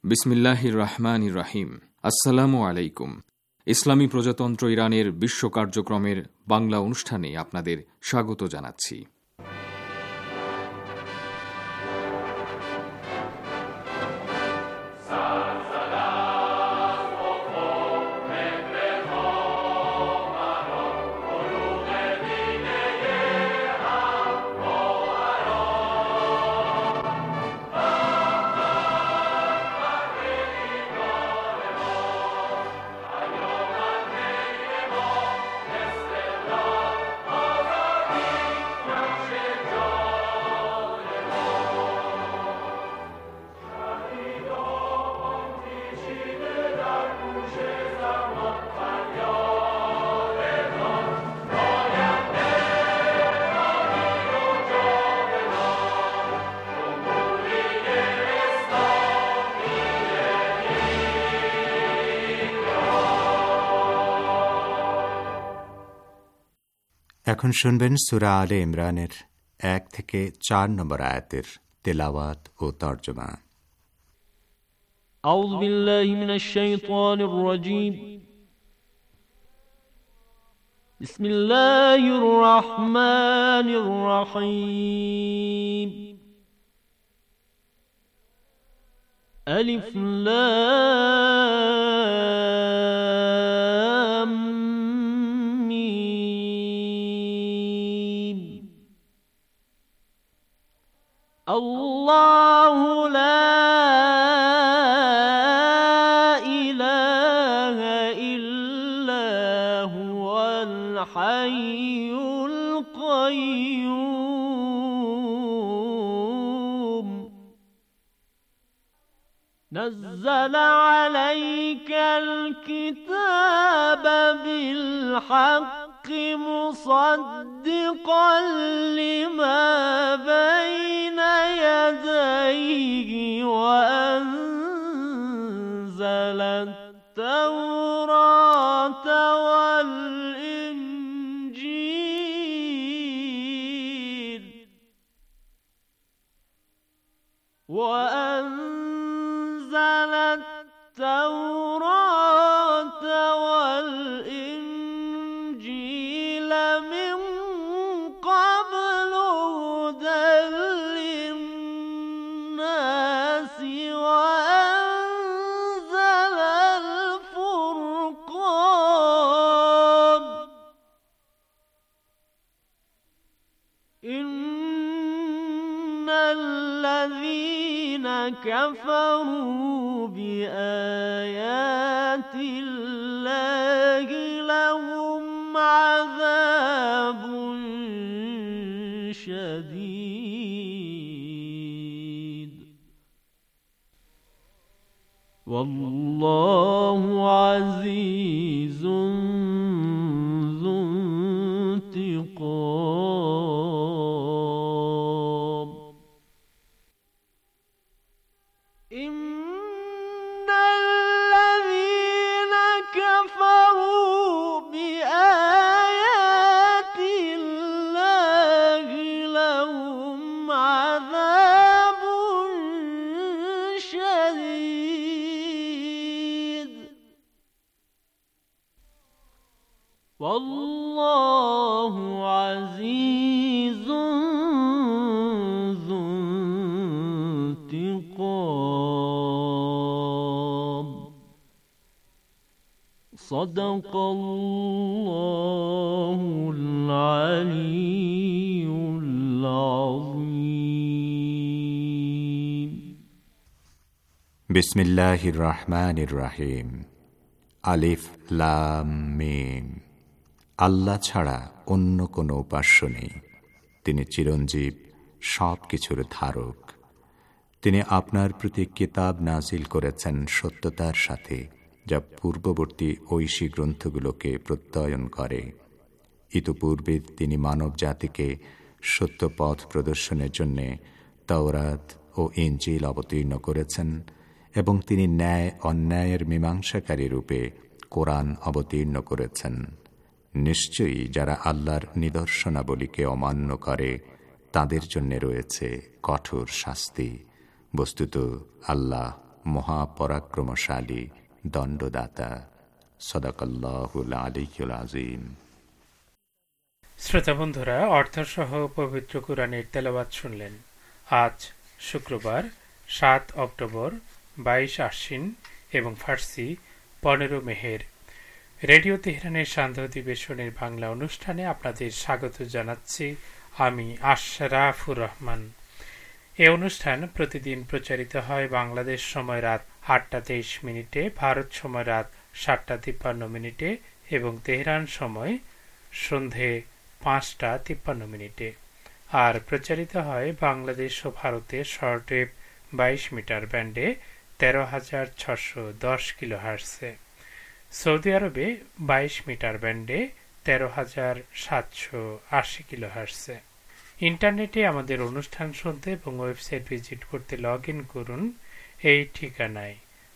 বিসমিল্লাহির রহমানির রহিম। আসসালামু আলাইকুম। ইসলামী প্রজাতন্ত্র ইরানের বিশ্ব কার্যক্রমের বাংলা অনুষ্ঠানে আপনাদের স্বাগত জানাচ্ছি। এখন শুনবেন সূরা আলে ইমরানের 1 থেকে 4 নম্বর আয়াতের তেলাওয়াত ও তরজমা। আউযু বিল্লাহি মিনাশ শাইতানির রাজীম। বিসমিল্লাহির রহমানির রহিম। আলিফ লাম الله لا إله إلا هو الحي القيوم نزل عليك الكتاب بالحق مصدقا لما بين يديه وأنزل التوراة والإنجيل من قبل هدى للناس وأنزل الفرقان إن الذين كفروا بآيات الله لهم عذاب شديد والله عزيز ذو انتقام إن الذين كفروا بآيات الله لهم عذاب شديد والله عزيز ذو انتقام صدق الله العلي العظيم بسم الله الرحمن الرحيم আলিফ লাম মিম। আল্লাহ ছাড়া অন্য কোনো উপাস্য নেই। তিনি চিরঞ্জীব, সব কিছুর ধারক। তিনি আপনার প্রতি কিতাব নাজিল করেছেন সত্যতার সাথে, যা পূর্ববর্তী ঐশী গ্রন্থগুলোকে প্রত্যয়ন করে। ইতপূর্বে তিনি মানব জাতিকে সত্য পথ প্রদর্শনের জন্য তাওরাত ও ইনজিল অবতীর্ণ করেছেন এবং তিনি ন্যায় অন্যায়ের মীমাংসাকারী রূপে কোরআন অবতীর্ণ করেছেন। নিশ্চয়ই যারা আল্লাহর নিদর্শনাবলীকে অমান্য করে তাদের জন্য রয়েছে কঠোর শাস্তি। বস্তুত আল্লাহ মহাপরাক্রমশালী দণ্ডদাতা। সদাকাল্লাহুল আলিয়্যুল আযীম। শ্রোতা বন্ধুরা, অর্থসহ পবিত্র কুরআনের তেলাওয়াত শুনলেন। আজ শুক্রবার 7 অক্টোবর, 22 আশ্বিন এবং ফার্সি 15 মেহের। রেডিও তেহরানের সান্ধ্য অধিবেশনের বাংলা অনুষ্ঠানে আপনাদের স্বাগত জানাচ্ছি আমি আশরাফুর রহমান। এ অনুষ্ঠান প্রতিদিন প্রচারিত হয় বাংলাদেশ সময় রাত 8টা 23 ভারত সময় রাত 7টা 53 এবং তেহরান সময় সন্ধে 5টা 53। আর প্রচারিত হয় বাংলাদেশ ও ভারতের শর্টওয়েভ 22 মিটার ব্যান্ডে 13,610 কিলোহার্টজে, সৌদি আরবে 22 মিটার ব্যান্ডে 13,780 কিলোহার্টজে। ইন্টারনেটে আমাদের অনুষ্ঠান শুনতে এবং ওয়েবসাইট ভিজিট করতে লগ ইন করুন এই ঠিকানায়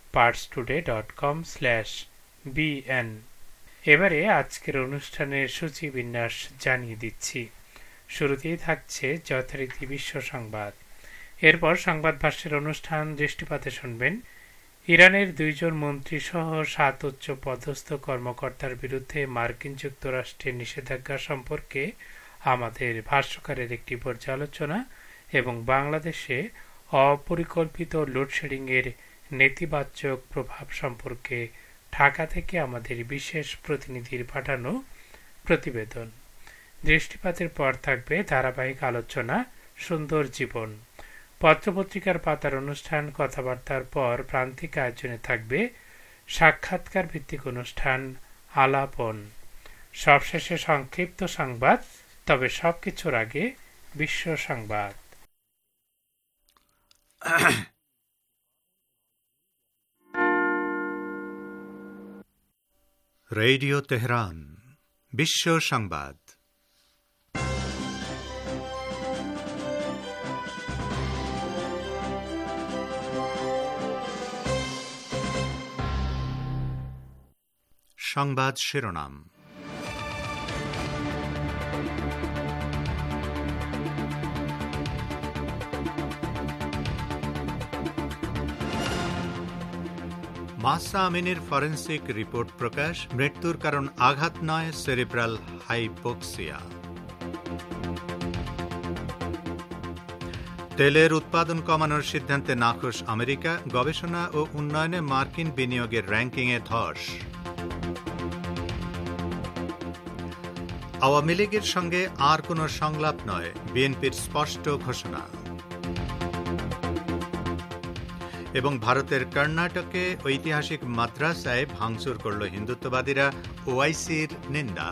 parstoday.com/bn। এবারে আজকের অনুষ্ঠানের সূচি বিন্যাস জানিয়ে দিচ্ছি। শুরুতেই থাকছে যথারীতি বিশ্ব সংবাদ, এরপর সংবাদ ভাষ্যের অনুষ্ঠান দৃষ্টিপাতে শুনবেন ইরানের 2 জন মন্ত্রী সহ 7 উচ্চ পদস্থ কর্মকর্তার বিরুদ্ধে মার্কিন যুক্তরাষ্ট্রের নিষেধাজ্ঞা সম্পর্কে আমাদের ভাষ্যকারের একটি পর্যালোচনা এবং বাংলাদেশে অপরিকল্পিত লোডশেডিং এর নেতিবাচক প্রভাব সম্পর্কে ঢাকা থেকে আমাদের বিশেষ প্রতিনিধির পাঠানো প্রতিবেদন। দৃষ্টিপাতের পর থাকবে ধারাবাহিক আলোচনা সুন্দর জীবন। পত্রপত্রিকার পাতার অনুষ্ঠান কথাবার্তার পর প্রান্তিক আয়োজনে থাকবে সাক্ষাৎকার ভিত্তিক অনুষ্ঠান আলাপন। সবশেষে সংক্ষিপ্ত সংবাদ, তবে সবকিছুর আগে বিশ্ব সংবাদ। রেডিও তেহরান বিশ্ব সংবাদ। সংবাদ শিরোনাম। মাহসা আমিনের ফরেন্সিক রিপোর্ট প্রকাশ, মৃত্যুর কারণ আঘাত নয়, সেরিব্রাল হাইপোক্সিয়া। তেলের উৎপাদন কমানোর সিদ্ধান্তে নাখোশ আমেরিকা, গবেষণা ও উন্নয়নে মার্কিন বিনিয়োগের র্যাঙ্কিংয়ে ধস। আওয়ামী লীগের সঙ্গে আর কোনো সংলাপ নয়, বিএনপির স্পষ্ট ঘোষণা। এবং ভারতের কর্ণাটকে ঐতিহাসিক মাদ্রাসায় ভাঙচুর করল হিন্দুত্ববাদীরা, ওআইসির নিন্দা।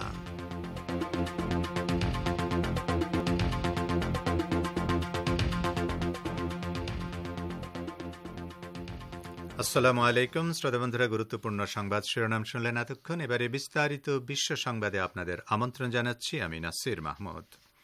আসসালামু আলাইকুম শ্রোতা বন্ধুরা, গুরুত্বপূর্ণ সংবাদ শিরোনাম শুনলেন এতক্ষণ। এবারে বিস্তারিত বিশ্ব সংবাদে আপনাদের আমন্ত্রণ জানাচ্ছি আমি নাসির মাহমুদ।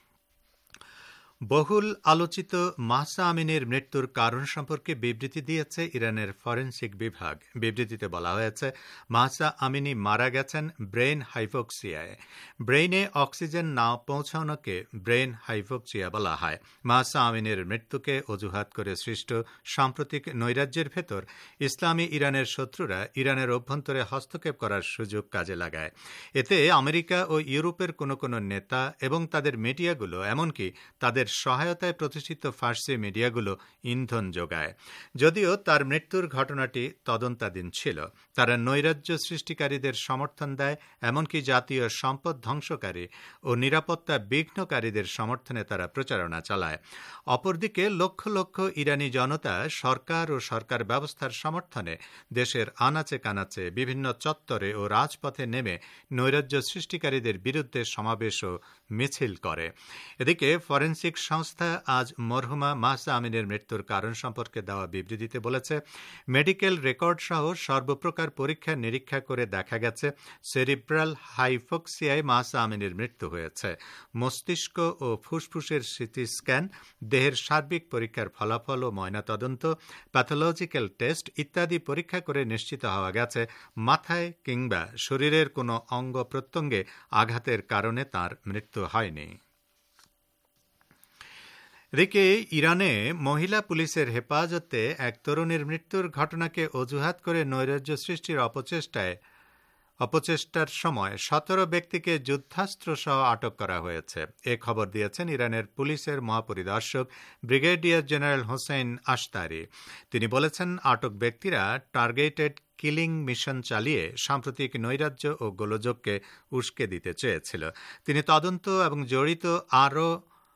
বহুল আলোচিত মাহসা আমিনের মৃত্যুর কারণ সম্পর্কে বিবৃতি দিয়েছে ইরানের ফরেন্সিক বিভাগ। বিবৃতিতে বলা হয়েছে, মাহসা আমিনি মারা গেছেন ব্রেন হাইপোক্সিয়ায়। ব্রেইনে অক্সিজেন না পৌঁছানোকে ব্রেন হাইপোক্সিয়া বলা হয়। মাহসা আমিনের মৃত্যুকে অজুহাত করে সৃষ্ট সাম্প্রতিক নৈরাজ্যের ভেতর ইসলামী ইরানের শত্রুরা ইরানের অভ্যন্তরে হস্তক্ষেপ করার সুযোগ কাজে লাগায়। এতে আমেরিকা ও ইউরোপের কোনো কোনো নেতা এবং তাদের মিডিয়াগুলো, এমনকি তাদের সহায়তায় প্রতিষ্ঠিত ফার্সি মিডিয়াগুলো ইন্ধন যোগায়। যদিও তার মৃত্যুর ঘটনাটি তদন্তাধীন ছিল, তারা নৈরাজ্য সৃষ্টিকারীদের সমর্থন দেয়, এমনকি জাতীয় সম্পদ ধ্বংসকারী ও নিরাপত্তা বিঘ্নকারীদের সমর্থনে তারা প্রচারণা চালায়। অপরদিকে লক্ষ লক্ষ ইরানি জনতা সরকার ও সরকার ব্যবস্থার সমর্থনে দেশের আনাচে কানাচে বিভিন্ন চত্বরে ও রাজপথে নেমে নৈরাজ্য সৃষ্টিকারীদের বিরুদ্ধে সমাবেশ ও মিছিল করে। এদিকে ফরেন্সিক সংস্থা আজ মরহুমা মাহসা আমিনের মৃত্যুর কারণ সম্পর্কে দেওয়া বিবৃতিতে বলেছে, মেডিকেল রেকর্ড সহ সর্বপ্রকার পরীক্ষা নিরীক্ষা করে দেখা গেছে সেরিব্রাল হাইপোক্সিয়ায় মাহসা আমিনের মৃত্যু হয়েছে। মস্তিষ্ক ও ফুসফুসের সিটি স্ক্যান, দেহের সার্বিক পরীক্ষার ফলাফল ও ময়নাতদন্ত, প্যাথোলজিক্যাল টেস্ট ইত্যাদি পরীক্ষা করে নিশ্চিত হওয়া গেছে মাথায় কিংবা শরীরের কোনো অঙ্গ প্রত্যঙ্গে আঘাতের কারণে তার মৃত্যু হয়নি। এদিকে ইরানে মহিলা পুলিশের হেফাজতে এক তরুণীর মৃত্যুর ঘটনাকে অজুহাত করে নৈরাজ্য সৃষ্টির অপচেষ্টার সময় 17 ব্যক্তিকে যুদ্ধাস্ত্র সহ আটক করা হয়েছে। এ খবর দিয়েছেন ইরানের পুলিশের মহাপরিদর্শক ব্রিগেডিয়ার জেনারেল হোসেন আশতারি। তিনি বলেছেন, আটক ব্যক্তিরা টার্গেটেড কিলিং মিশন চালিয়ে সাম্প্রতিক নৈরাজ্য ও গোলযোগকে উস্কে দিতে চেয়েছিল। তিনি তদন্ত এবং জড়িত আরও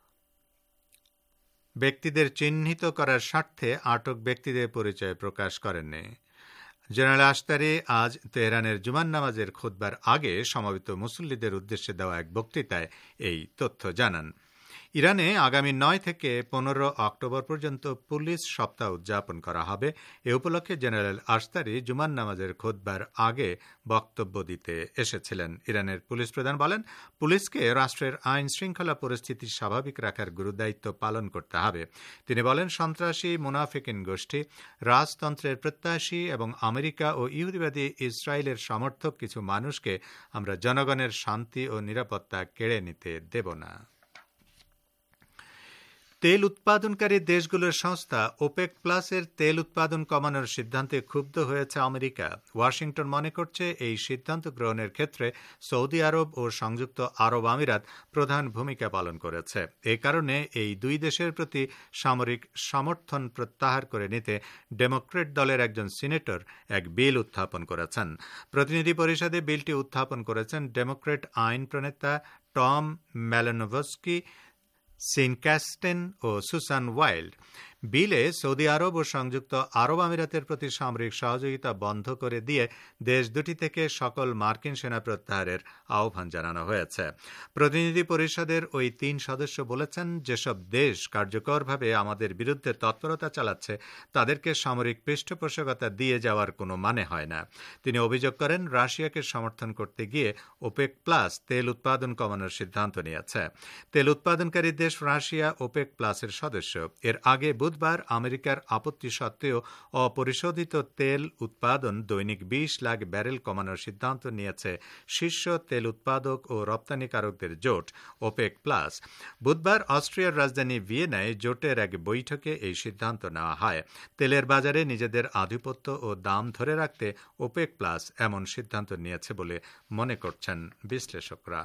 ব্যক্তিদের চিহ্নিত করার স্বার্থে আটক ব্যক্তিদের পরিচয় প্রকাশ করেননি। জেনারেল আশতারি আজ তেহরানের জুমার নামাজের খুতবার আগে সমবেত মুসল্লিদের উদ্দেশ্যে দেওয়া এক বক্তৃতায় এই তথ্য জানান। ইরানে আগামী 9 থেকে 15 অক্টোবর পর্যন্ত পুলিশ সপ্তাহ উদযাপন করা হবে। এ উপলক্ষে জেনারেল আশতারি জুমার নামাজের খুতবার আগে বক্তব্য দিতে এসেছিলেন। ইরানের পুলিশ প্রধান বলেন, পুলিশকে রাষ্ট্রের আইন শৃঙ্খলা পরিস্থিতি স্বাভাবিক রাখার গুরুদায়িত্ব পালন করতে হবে। তিনি বলেন, সন্ত্রাসী মুনাফিকিন গোষ্ঠী, রাজতন্ত্রের প্রত্যাশী এবং আমেরিকা ও ইহুদিবাদী ইসরায়েলের সমর্থক কিছু মানুষকে আমরা জনগণের শান্তি ও নিরাপত্তা কেড়ে নিতে দেব না। তেল উৎপাদনকারী দেশগুলোর সংস্থা ওপেক প্লাসের তেল উৎপাদন কমানোর সিদ্ধান্তে ক্ষুব্ধ হয়েছে আমেরিকা। ওয়াশিংটন মনে করছে, এই সিদ্ধান্ত গ্রহণের ক্ষেত্রে সৌদি আরব ও সংযুক্ত আরব আমিরাত প্রধান ভূমিকা পালন করেছে। এ কারণে এই দুই দেশের প্রতি সামরিক সমর্থন প্রত্যাহার করে নিতে ডেমোক্রেট দলের একজন সিনেটর এক বিল উত্থাপন করেছেন। প্রতিনিধি পরিষদে বিলটি উত্থাপন করেছেন ডেমোক্রেট আইন প্রণেতা টম ম্যালিনোভস্কি, সিনক্যাস্টেন ও সুসান ওয়াইল্ড। বিলে সৌদি আরব ও সংযুক্ত আরব আমিরাতের প্রতি সামরিক সহযোগিতা বন্ধ করে দিয়ে দেশ দুটি থেকে সকল মার্কিন সেনা প্রত্যাহারের আহ্বান জানানো হয়েছে। প্রতিনিধি পরিষদের ওই 3 সদস্য বলেছেন, যেসব দেশ কার্যকরভাবে আমাদের বিরুদ্ধে তৎপরতা চালাচ্ছে তাদেরকে সামরিক পৃষ্ঠপোষকতা দিয়ে যাওয়ার কোনো মানে হয় না। তিনি অভিযোগ করেন, রাশিয়াকে সমর্থন করতে গিয়ে ওপেক প্লাস তেল উৎপাদন কমানোর সিদ্ধান্ত নিয়েছে। তেল উৎপাদনকারী দেশ রাশিয়া ওপেক প্লাসের সদস্য। এর আগে বুধবার আমেরিকার আপত্তি সত্ত্বেও অপরিশোধিত তেল উৎপাদন দৈনিক 20 লাখ ব্যারেল কমানোর সিদ্ধান্ত নিয়েছে শীর্ষ তেল উৎপাদক ও রপ্তানিকারকদের জোট ওপেক প্লাস। বুধবার অস্ট্রিয়ার রাজধানী ভিয়েনায় জোটের এক বৈঠকে এই সিদ্ধান্ত নেওয়া হয়। তেলের বাজারে নিজেদের আধিপত্য ও দাম ধরে রাখতে ওপেক প্লাস এমন সিদ্ধান্ত নিয়েছে বলে মনে করছেন বিশ্লেষকরা।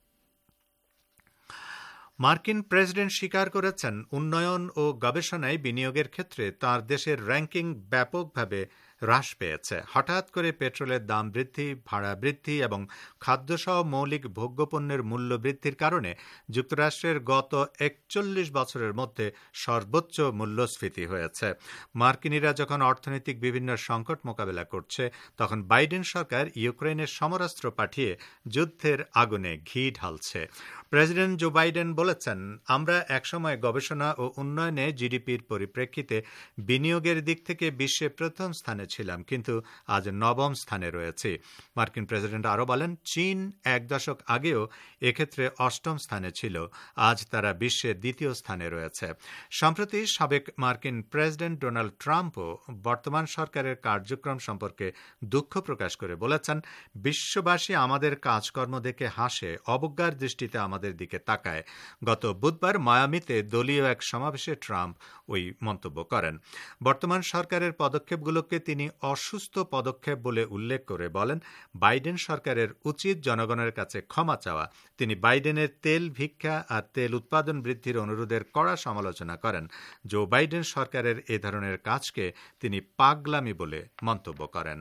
মার্কিন প্রেসিডেন্ট স্বীকার করেছেন, উন্নয়ন ও গবেষণায় বিনিয়োগের ক্ষেত্রে তার দেশের র্যাঙ্কিং ব্যাপকভাবে হ্রাস পেয়েছে। হঠাৎ করে পেট্রোলের দাম বৃদ্ধি, ভাড়া বৃদ্ধি এবং খাদ্যসহ মৌলিক ভোগ্যপণ্যের মূল্য বৃদ্ধির কারণে যুক্তরাষ্ট্রের গত 41 বছরের মধ্যে সর্বোচ্চ মূল্যস্ফীতি হয়েছে। মার্কিনিরা যখন অর্থনৈতিক বিভিন্ন সংকট মোকাবেলা করছে, তখন বাইডেন সরকার ইউক্রেনের সমরাস্ত্র পাঠিয়ে যুদ্ধের আগুনে ঘি ঢালছে। প্রেসিডেন্ট জো বাইডেন বলেছেন, আমরা একসময় গবেষণা ও উন্নয়নে জিডিপির পরিপ্রেক্ষিতে বিনিয়োগের দিক থেকে বিশ্বে প্রথম স্থানে ছিলাম, কিন্তু আজ 9ম স্থানে রয়েছে। মার্কিন প্রেসিডেন্ট আরও বলেন, চীন 1 দশক আগেও এক্ষেত্রে 8ম স্থানে ছিল, আজ তারা বিশ্বের 2য় স্থানে রয়েছে। সম্প্রতি সাবেক মার্কিন প্রেসিডেন্ট ডোনাল্ড ট্রাম্পও বর্তমান সরকারের কার্যক্রম সম্পর্কে দুঃখ প্রকাশ করে বলেছেন, বিশ্ববাসী আমাদের কাজকর্ম দেখে হাসে, অবজ্ঞার দৃষ্টিতে আমাদের দিকে তাকায়। গত বুধবার মায়ামিতে দলীয় এক সমাবেশে ট্রাম্প ওই মন্তব্য করেন। বর্তমান সরকারের পদক্ষেপগুলোকে তিনি অসুস্থ পদক্ষেপ বলে উল্লেখ করে বলেন, বাইডেন সরকারের উচিত জনগণের কাছে ক্ষমা চাওয়া। তিনি বাইডেনের তেল ভিক্ষা আর তেল উৎপাদন বৃদ্ধির অনুরোধের কড়া সমালোচনা করেন। জো বাইডেন সরকারের এ ধরনের কাজকে তিনি পাগলামি বলে মন্তব্য করেন।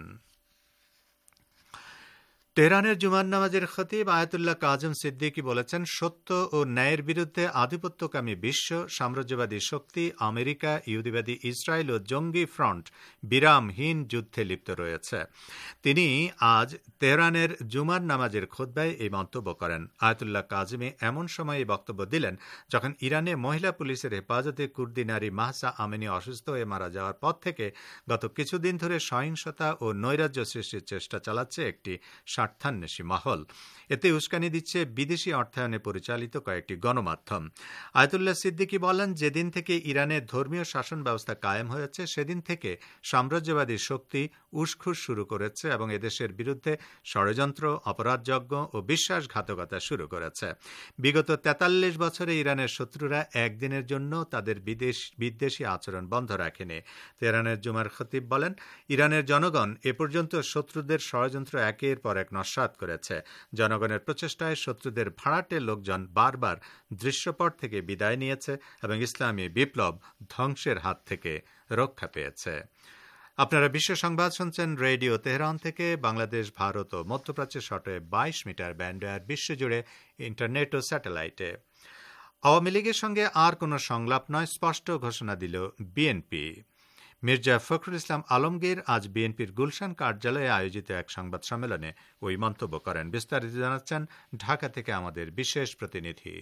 তেহরানের জুমার নামাজের খতিব আয়াতুল্লাহ কাজম সিদ্দিকী বলেছেন, সত্য ও ন্যায়ের বিরুদ্ধে আধিপত্যকামী বিশ্ব, সাম্রাজ্যবাদী শক্তি, আমেরিকা, ইহুদিবাদী ইসরায়েল ও জঙ্গি ফ্রন্ট বিরামহীন যুদ্ধে লিপ্ত রয়েছে। তিনি আজ তেহরানের জুমার নামাজের খুতবায় এই মন্তব্য করেন। আয়াতুল্লাহ কাজমি এমন সময় এই বক্তব্য দিলেন যখন ইরানে মহিলা পুলিশের হেফাজতে কুর্দি নারী মাহসা আমিনি অসুস্থ হয়ে মারা যাওয়ার পর থেকে গত কিছুদিন ধরে সহিংসতা ও নৈরাজ্য সৃষ্টির চেষ্টা চালাচ্ছে একটি স্বার্থান্বেষী মহল। এতে উস্কানি দিচ্ছে বিদেশি অর্থায়নে পরিচালিত কয়েকটি গণমাধ্যম। আয়াতুল্লাহ সিদ্দিকী বলেন, যেদিন থেকে ইরানের ধর্মীয় শাসন ব্যবস্থা কায়েম হয়েছে সেদিন থেকে সাম্রাজ্যবাদী শক্তি উসখুস শুরু করেছে এবং এদেশের বিরুদ্ধে ষড়যন্ত্র, অপরাধযজ্ঞ ও বিশ্বাসঘাতকতা শুরু করেছে। বিগত 43 বছরে ইরানের শত্রুরা একদিনের জন্য তাদের বিদ্বেষী আচরণ বন্ধ রাখেনি। তেহরানের জুমার খতিব বলেন, ইরানের জনগণ এ পর্যন্ত শত্রুদের ষড়যন্ত্র একের পর এক নস্যাৎ করেছে। জনগণের প্রচেষ্টায় শত্রুদের ভাড়াটে লোকজন বারবার দৃশ্যপট থেকে বিদায় নিয়েছে এবং ইসলামী বিপ্লব ধ্বংসের হাত থেকে রক্ষা পেয়েছে। আপনারা বিশ্ব সংবাদ শুনছেন রেডিও তেহরান থেকে। বাংলাদেশ, ভারত ও মধ্যপ্রাচ্যের শর্টওয়েভ 22 মিটার ব্যান্ডে আর বিশ্বজুড়ে ইন্টারনেট ও স্যাটেলাইটে। আওয়ামী লীগের সঙ্গে আর কোনো সংলাপ নয়, স্পষ্ট ঘোষণা দিল বিএনপি। মির্জা ফখরুল ইসলাম আলমগীর আজ বিএনপির গুলশান কার্যালয়ে আয়োজিত এক সংবাদ সম্মেলনে ওই মন্তব্য করেন। বিস্তারিত জানাচ্ছেন ঢাকা থেকে আমাদের বিশেষ প্রতিনিধি।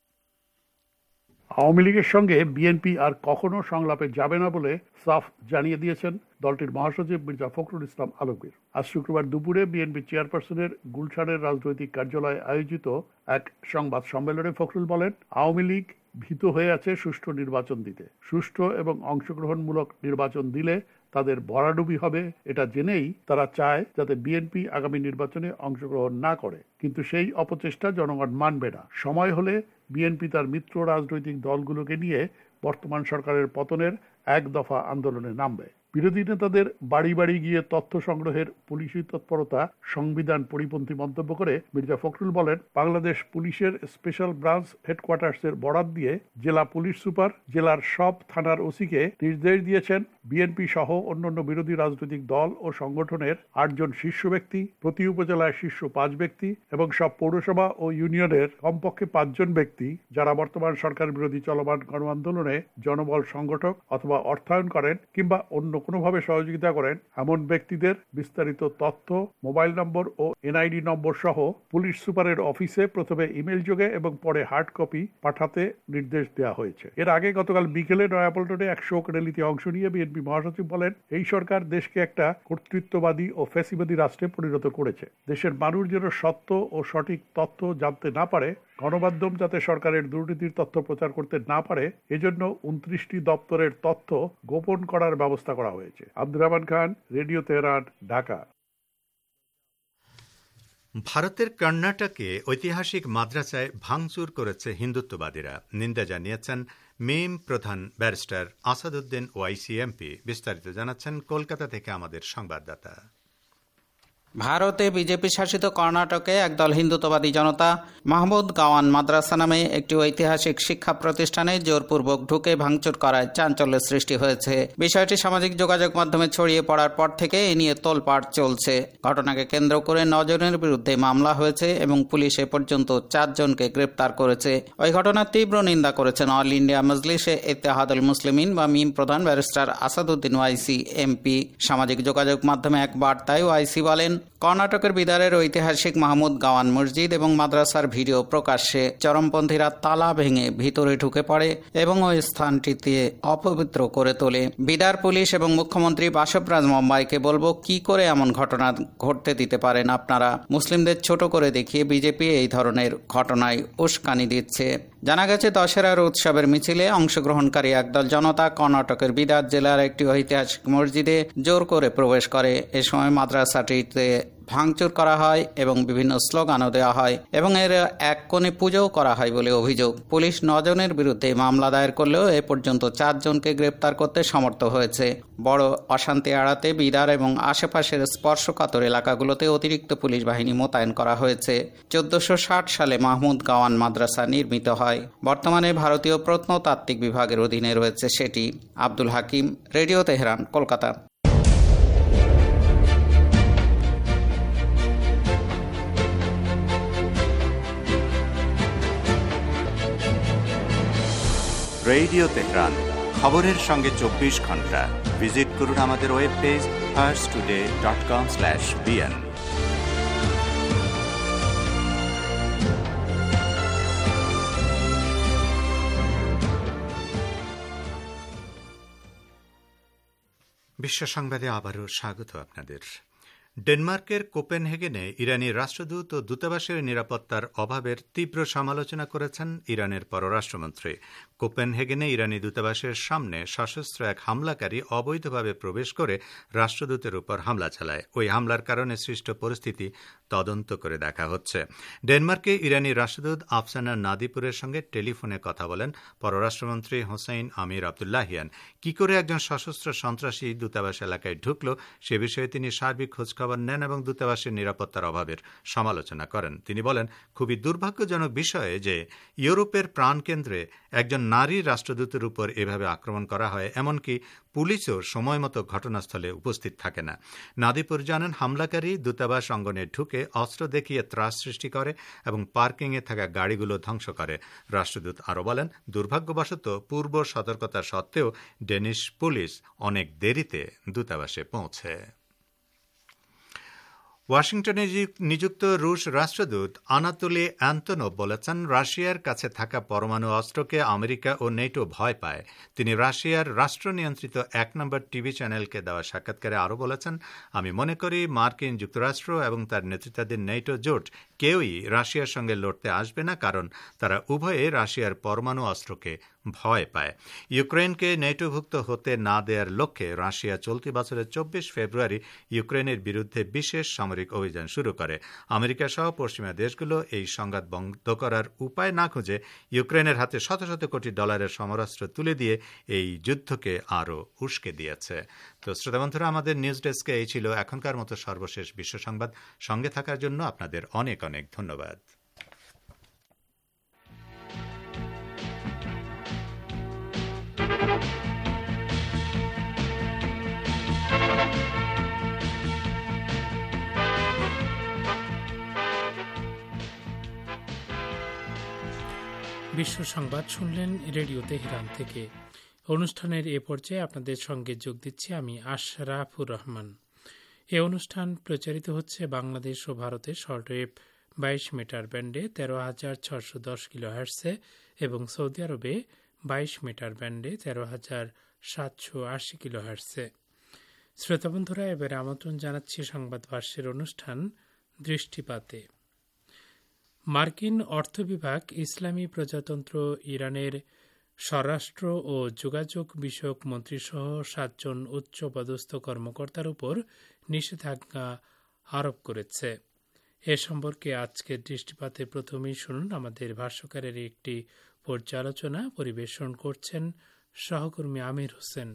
আওয়ামী লীগের সঙ্গে বিএনপি আর কখনো সংলাপে যাবে না বলে সাফ জানিয়ে দিয়েছেন দলটির মহাসচিব মির্জা ফখরুল ইসলাম আলমগীর। আজ শুক্রবার দুপুরে বিএনপি চেয়ারপারসনের গুলশানের রাজনৈতিক কার্যালয়ে আয়োজিত এক সংবাদ সম্মেলনে ফখরুল বলেন, আওয়ামী লীগ ভীত হয়ে আছে সুষ্ঠু নির্বাচন দিতে। সুষ্ঠু এবং অংশগ্রহণমূলক নির্বাচন দিলে তাদের ভরাডুবি হবে, এটা জেনেই তারা চায় যাতে বিএনপি আগামী নির্বাচনে অংশগ্রহণ না করে, কিন্তু সেই অপচেষ্টা জনগণ মানবে না। সময় হলে বিএনপি তার মিত্র রাজনৈতিক দলগুলোকে নিয়ে বর্তমান সরকারের পতনের এক দফা আন্দোলনে নামবে। বিরোধী নেতাদের বাড়ি বাড়ি গিয়ে তথ্য সংগ্রহের পুলিশি তৎপরতা সংবিধান পরিপন্থী মন্তব্য করে মির্জা ফখরুল বলেন, বাংলাদেশ পুলিশের স্পেশাল ব্রাঞ্চ হেডকোয়ার্টার্সের বরাত দিয়ে জেলা পুলিশ সুপার জেলার সব থানার ওসিকে নির্দেশ দিয়েছেন বিএনপি সহ অন্যান্য বিরোধী রাজনৈতিক দল ও সংগঠনের 8 জন শীর্ষ ব্যক্তি, প্রতি উপজেলায় শীর্ষ 5 ব্যক্তি এবং সব পৌরসভা ও ইউনিয়নের কমপক্ষে 5 জন ব্যক্তি যারা বর্তমান সরকার বিরোধী চলমান গণ আন্দোলনে জনবল সংগঠক অথবা অর্থায়ন করেন কিংবা অন্য কোনোভাবে সহযোগিতা করেন এমন ব্যক্তিদের বিস্তারিত তথ্য, মোবাইল নম্বর ও এনআইডি নম্বর সহ পুলিশ সুপারের অফিসে প্রথমে ইমেল যোগে এবং পরে হার্ড কপি পাঠাতে নির্দেশ দেওয়া হয়েছে। এর আগে গতকাল বিকেলে নয়াপল্টনে এক শোক র্যালিতে অংশ নিয়ে বিএনপি মহাসচিব বলেন, এই সরকার দেশকে একটা কর্তৃত্ববাদী ও ফ্যাসিবাদী রাষ্ট্রে পরিণত করেছে। দেশের মানুষ যেন সত্য ও সঠিক তথ্য জানতে না পারে, গণমাধ্যম যাতে সরকারের দুর্নীতির তথ্য প্রচার করতে না পারে, এজন্য 29টি দপ্তরের তথ্য গোপন করার ব্যবস্থা করা হয়েছে। Abdur Rahman Khan, radio Tehran, Dhaka. ভারতের কর্ণাটকে ঐতিহাসিক মাদ্রাসায় ভাঙচুর করেছে হিন্দুত্ববাদীরা। নিন্দা জানিয়েছেন মিম প্রধান ব্যারিস্টার আসাদুদ্দিন ওয়াইসি এমপি। বিস্তারিত জানাচ্ছেন কলকাতা থেকে আমাদের সংবাদদাতা। ভারতে বিজেপি শাসিত কর্ণাটকে একদল হিন্দুত্ববাদী জনতা মাহমুদ গাওয়ান মাদ্রাসা নামে একটি ঐতিহাসিক শিক্ষা প্রতিষ্ঠানে জোরপূর্বক ঢুকে ভাঙচুর করায় চাঞ্চল্যের সৃষ্টি হয়েছে। বিষয়টি সামাজিক যোগাযোগ মাধ্যমে ছড়িয়ে পড়ার পর থেকে এ নিয়ে তোলপাড় চলছে। ঘটনাকে কেন্দ্র করে 9 জনের বিরুদ্ধে মামলা হয়েছে এবং পুলিশ এ পর্যন্ত 4 জনকে গ্রেপ্তার করেছে। ওই ঘটনার তীব্র নিন্দা করেছেন অল ইন্ডিয়া মজলিসে ইত্তেহাদুল মুসলিমিন বা মিম প্রধান ব্যারিস্টার আসাদুদ্দিন ওয়াইসি এমপি। সামাজিক যোগাযোগ মাধ্যমে এক বার্তায় ওয়াইসি বলেন, কর্ণাটকের বিদারের ঐতিহাসিক মাহমুদ গাওয়ান মসজিদ এবং মাদ্রাসার ভিডিও প্রকাশ্যে চরমপন্থীরা তালা ভেঙে ভিতরে ঢুকে পড়ে এবং ওই স্থানটিতে অপবিত্র করে তোলে। বিদার পুলিশ এবং মুখ্যমন্ত্রী বাসবরাজ মুম্বাইকে বলবো, কি করে এমন ঘটনা ঘটতে দিতে পারেন আপনারা? মুসলিমদের ছোট করে দেখিয়ে বিজেপি এই ধরনের ঘটনায় উস্কানি দিচ্ছে। জানা গেছে, দশেরার উৎসবের মিছিলে অংশগ্রহণকারী একদল জনতা কর্ণাটকের বিদার জেলার একটি ঐতিহাসিক মসজিদে জোর করে প্রবেশ করে। এ সময় মাদ্রাসাটিতে ভাঙচুর করা হয় এবং বিভিন্ন স্লোগানও দেওয়া হয় এবং এর এক কোণে পুজোও করা হয় বলে অভিযোগ। পুলিশ 9 জনের বিরুদ্ধে মামলা দায়ের করলেও এ পর্যন্ত 4 জনকে গ্রেপ্তার করতে সমর্থ হয়েছে। বড় অশান্তি এড়াতে বিদার এবং আশেপাশের স্পর্শকাতর এলাকাগুলোতে অতিরিক্ত পুলিশ বাহিনী মোতায়েন করা হয়েছে। 1460 সালে মাহমুদ গাওয়ান মাদ্রাসা নির্মিত হয়। বর্তমানে ভারতীয় প্রত্নতাত্ত্বিক বিভাগের অধীনে রয়েছে সেটি। Abdul Hakim, radio Tehran, Kolkata. Radio Tehran, খবরের সঙ্গে 24 ঘন্টা। ভিজিট করুন আমাদের ওয়েব পেজ farstoday.com/bn। বিশ্ব সংবাদে আবারও স্বাগত আপনাদের। ডেনমার্কের কোপেনহেগেনে ইরানি রাষ্ট্রদূত ও দূতাবাসের নিরাপত্তার অভাবের তীব্র সমালোচনা করেছেন ইরানের পররাষ্ট্রমন্ত্রী। কোপেনহেগেনে ইরানি দূতাবাসের সামনে সশস্ত্র এক হামলাকারী অবৈধভাবে প্রবেশ করে রাষ্ট্রদূতের উপর হামলা চালায়। ওই হামলার কারণে সৃষ্ট পরিস্থিতি তদন্ত করে দেখা হচ্ছে। ডেনমার্কে ইরানি রাষ্ট্রদূত আফসানা নাদিপুরের সঙ্গে টেলিফোনে কথা বলেন পররাষ্ট্রমন্ত্রী হোসাইন আমির আবদুল্লাহিয়ান। কি করে একজন সশস্ত্র সন্ত্রাসী দূতাবাস এলাকায় ঢুকল সে বিষয়ে তিনি সার্বিক খোঁজখবর নেন এবং দূতাবাসের নিরাপত্তার অভাবের সমালোচনা করেন। তিনি বলেন, খুবই দুর্ভাগ্যজনক বিষয়ে যে ইউরোপের প্রাণকেন্দ্রে একজন নারী রাষ্ট্রদূতের উপর এভাবে আক্রমণ করা হয়, এমনকি পুলিশও সময়মতো ঘটনাস্থলে উপস্থিত থাকে না। নাদিপুর জানান, হামলাকারী দূতাবাস অঙ্গনে ঢুকে অস্ত্র দেখিয়ে ত্রাস সৃষ্টি করে এবং পার্কিংয়ে থাকা গাড়িগুলো ধ্বংস করে। রাষ্ট্রদূত আরও বলেন, দুর্ভাগ্যবশত পূর্ব সতর্কতা সত্ত্বেও ডেনিশ পুলিশ অনেক দেরিতে দূতাবাসে পৌঁছে। ওয়াশিংটনে নিযুক্ত রুশ রাষ্ট্রদূত আনাতোলি অ্যান্তনোভ বলেছেন, রাশিয়ার কাছে থাকা পরমাণু অস্ত্রকে আমেরিকা ও নেটো ভয় পায়। তিনি রাশিয়ার রাষ্ট্রনিয়ন্ত্রিত ১ নম্বর টিভি চ্যানেলকে দেওয়া সাক্ষাৎকারে আরও বলেছেন, আমি মনে করি মার্কিন যুক্তরাষ্ট্র এবং তার নেতৃত্বাধীন নেটো জোট কেউই রাশিয়ার সঙ্গে লড়তে আসবে না, কারণ তারা উভয়ে রাশিয়ার পরমাণু অস্ত্রকে ভয় পায়। ইউক্রেনকে নেটোভুক্ত হতে না দেওয়ার লক্ষ্যে রাশিয়া চলতি বছরের ২৪ ফেব্রুয়ারি ইউক্রেনের বিরুদ্ধে বিশেষ সামরিক অভিযান শুরু করে। আমেরিকা সহ পশ্চিমা দেশগুলো এই সংঘাত বন্ধ করার উপায় না খুঁজে ইউক্রেনের হাতে শত শত কোটি ডলারের সমরাস্ত্র তুলে দিয়ে এই যুদ্ধকে আরও উস্কে দিয়েছে। তো শ্রোতা বন্ধুরা, আমাদের নিউজ ডেস্কে এই ছিল এখনকার মতো সর্বশেষ বিশ্ব সংবাদ। সঙ্গে থাকার জন্য আপনাদের অনেক অনেক ধন্যবাদ। বিশ্ব সংবাদ শুনলেন রেডিও তেহরান থেকে। অনুষ্ঠানের এ পর্যায়ে আপনাদের সঙ্গে যোগ দিচ্ছি আমি আশরাফুর রহমান। এ অনুষ্ঠান প্রচারিত হচ্ছে বাংলাদেশ ও ভারতের শর্টওয়েভ 22 মিটার ব্যান্ডে 13,610 কিলোহার্টসে এবং সৌদি আরবে 22 মিটার ব্যান্ডে 13,780 কিলোহার্টসে। শ্রোতা বন্ধুরা, এবারে আমন্ত্রণ জানাচ্ছি সংবাদ ভাষ্যের অনুষ্ঠান দৃষ্টিপাতে। মার্কিন অর্থ বিভাগ ইসলামী প্রজাতন্ত্র ইরানের স্বরাষ্ট্র ও যোগাযোগ বিষয়ক মন্ত্রীসহ 7 জন উচ্চপদস্থ কর্মকর্তার উপর নিষেধাজ্ঞা আরোপ করেছে। এ সম্পর্কে আজকের দৃষ্টিপাতে প্রথমেই শুনুন আমাদের ভাষ্যকারের একটি পর্যালোচনা। পরিবেশন করছেন সহকর্মী আমির হোসেন।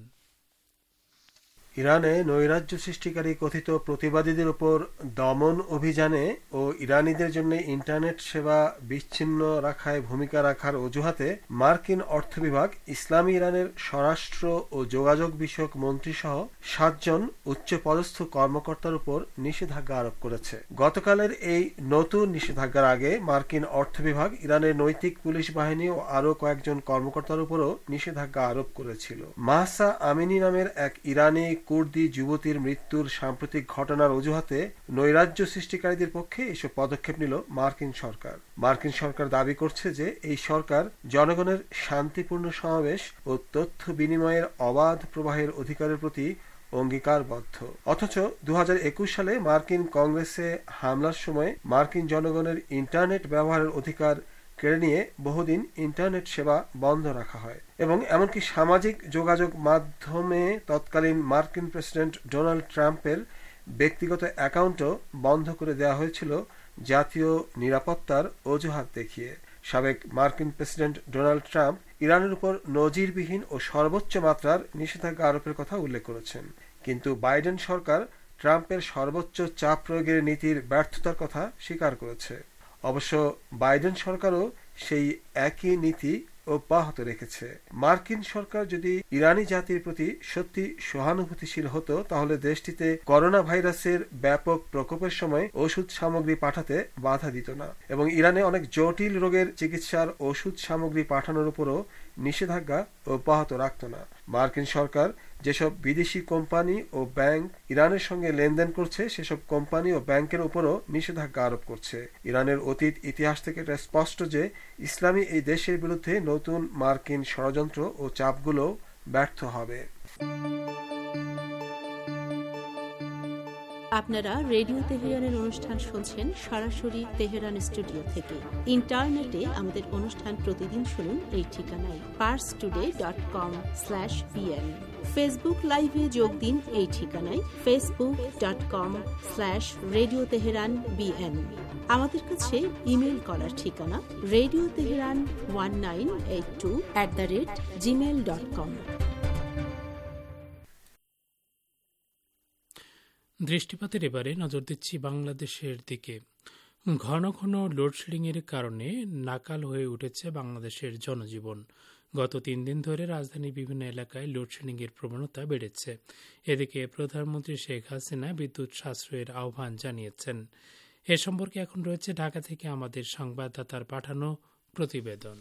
ইরানে নৈরাজ্য সৃষ্টিকারী কথিত প্রতিবাদীদের উপর দমন অভিযানে ও ইরানিদের জন্য ইন্টারনেট সেবা বিচ্ছিন্ন রাখায় ভূমিকা রাখার অজুহাতে মার্কিন অর্থ বিভাগ ইসলামী ইরানের স্বরাষ্ট্র ও যোগাযোগ বিষয়ক মন্ত্রীসহ 7 জন উচ্চপদস্থ কর্মকর্তার উপর নিষেধাজ্ঞা আরোপ করেছে। গতকালের এই নতুন নিষেধাজ্ঞার আগে মার্কিন অর্থ বিভাগ ইরানের নৈতিক পুলিশ বাহিনী ও আরও কয়েকজন কর্মকর্তার উপরও নিষেধাজ্ঞা আরোপ করেছিল। মাহসা আমিনি নামের এক ইরানি কুর্দি যুবতীর মৃত্যুর সাম্প্রতিক ঘটনার অজুহাতে নৈরাজ্য সৃষ্টিকারীদের পক্ষে এসব পদক্ষেপ নিল মার্কিন সরকার। মার্কিন সরকার দাবি করছে যে এই সরকার জনগণের শান্তিপূর্ণ সমাবেশ ও তথ্য বিনিময়ের অবাধ প্রবাহের অধিকারের প্রতি অঙ্গীকারবদ্ধ। অথচ 2021 সালে মার্কিন কংগ্রেসে হামলার সময় মার্কিন জনগণের ইন্টারনেট ব্যবহারের অধিকার কেড়ে নিয়ে বহুদিন ইন্টারনেট সেবা বন্ধ রাখা হয় এবং এমনকি সামাজিক যোগাযোগ মাধ্যমে তৎকালীন মার্কিন প্রেসিডেন্ট ডোনাল্ড ট্রাম্পের ব্যক্তিগত অ্যাকাউন্টও বন্ধ করে দেওয়া হয়েছিল জাতীয় নিরাপত্তার অজুহাত দেখিয়ে। সাবেক মার্কিন প্রেসিডেন্ট ডোনাল্ড ট্রাম্প ইরানের উপর নজিরবিহীন ও সর্বোচ্চ মাত্রার নিষেধাজ্ঞা আরোপের কথা উল্লেখ করেছেন, কিন্তু বাইডেন সরকার ট্রাম্পের সর্বোচ্চ চাপ প্রয়োগের নীতির ব্যর্থতার কথা স্বীকার করেছে। অবশ্য বাইডেন সরকারও সেই একই নীতি অব্যাহত রেখেছে। মার্কিন সরকার যদি ইরানি জাতির প্রতি সত্যি সহানুভূতিশীল হতো তাহলে দেশটিতে করোনা ভাইরাসের ব্যাপক প্রকোপের সময় ওষুধ সামগ্রী পাঠাতে বাধা দিত না এবং ইরানে অনেক জটিল রোগের চিকিৎসার ওষুধ সামগ্রী পাঠানোর উপরও নিষেধাজ্ঞা অব্যাহত রাখত না। মার্কিন সরকার যেসব বিদেশি কোম্পানি ও ব্যাংক ইরানের সঙ্গে লেনদেন করছে সেসব কোম্পানি ও ব্যাংকের উপরও নিষেধাজ্ঞা আরোপ করছে। ইরানের অতীত ইতিহাস থেকে এটা স্পষ্ট যে ইসলামী এই দেশের বিরুদ্ধে নতুন মার্কিন ষড়যন্ত্র ও চাপগুলো ব্যর্থ হবে। আপনারা রেডিও তেহরানের অনুষ্ঠান শুনছেন সরাসরি তেহরান স্টুডিও থেকে। ইন্টারনেটে আমাদের অনুষ্ঠান প্রতিদিন শুনুন এই ঠিকানায় parstoday.com/pn। ফেসবুক লাইভে যোগ দিন এই ঠিকানায় facebook.com/Radio Tehran BN। আমাদের কাছে ইমেল করার ঠিকানা radioteheran1982@gmail.com। দৃষ্টিপাতের এবারে নজর দিচ্ছি বাংলাদেশের দিকে। ঘন ঘন লোডশেডিংয়ের কারণে নাকাল হয়ে উঠেছে বাংলাদেশের জনজীবন। গত 3 দিন ধরে রাজধানীর বিভিন্ন এলাকায় লোডশেডিংয়ের প্রবণতা বেড়েছে। এদিকে প্রধানমন্ত্রী শেখ হাসিনা বিদ্যুৎ সাশ্রয়ের আহ্বান জানিয়েছেন। এ সম্পর্কে এখন রয়েছে ঢাকা থেকে আমাদের সংবাদদাতার পাঠানো প্রতিবেদন।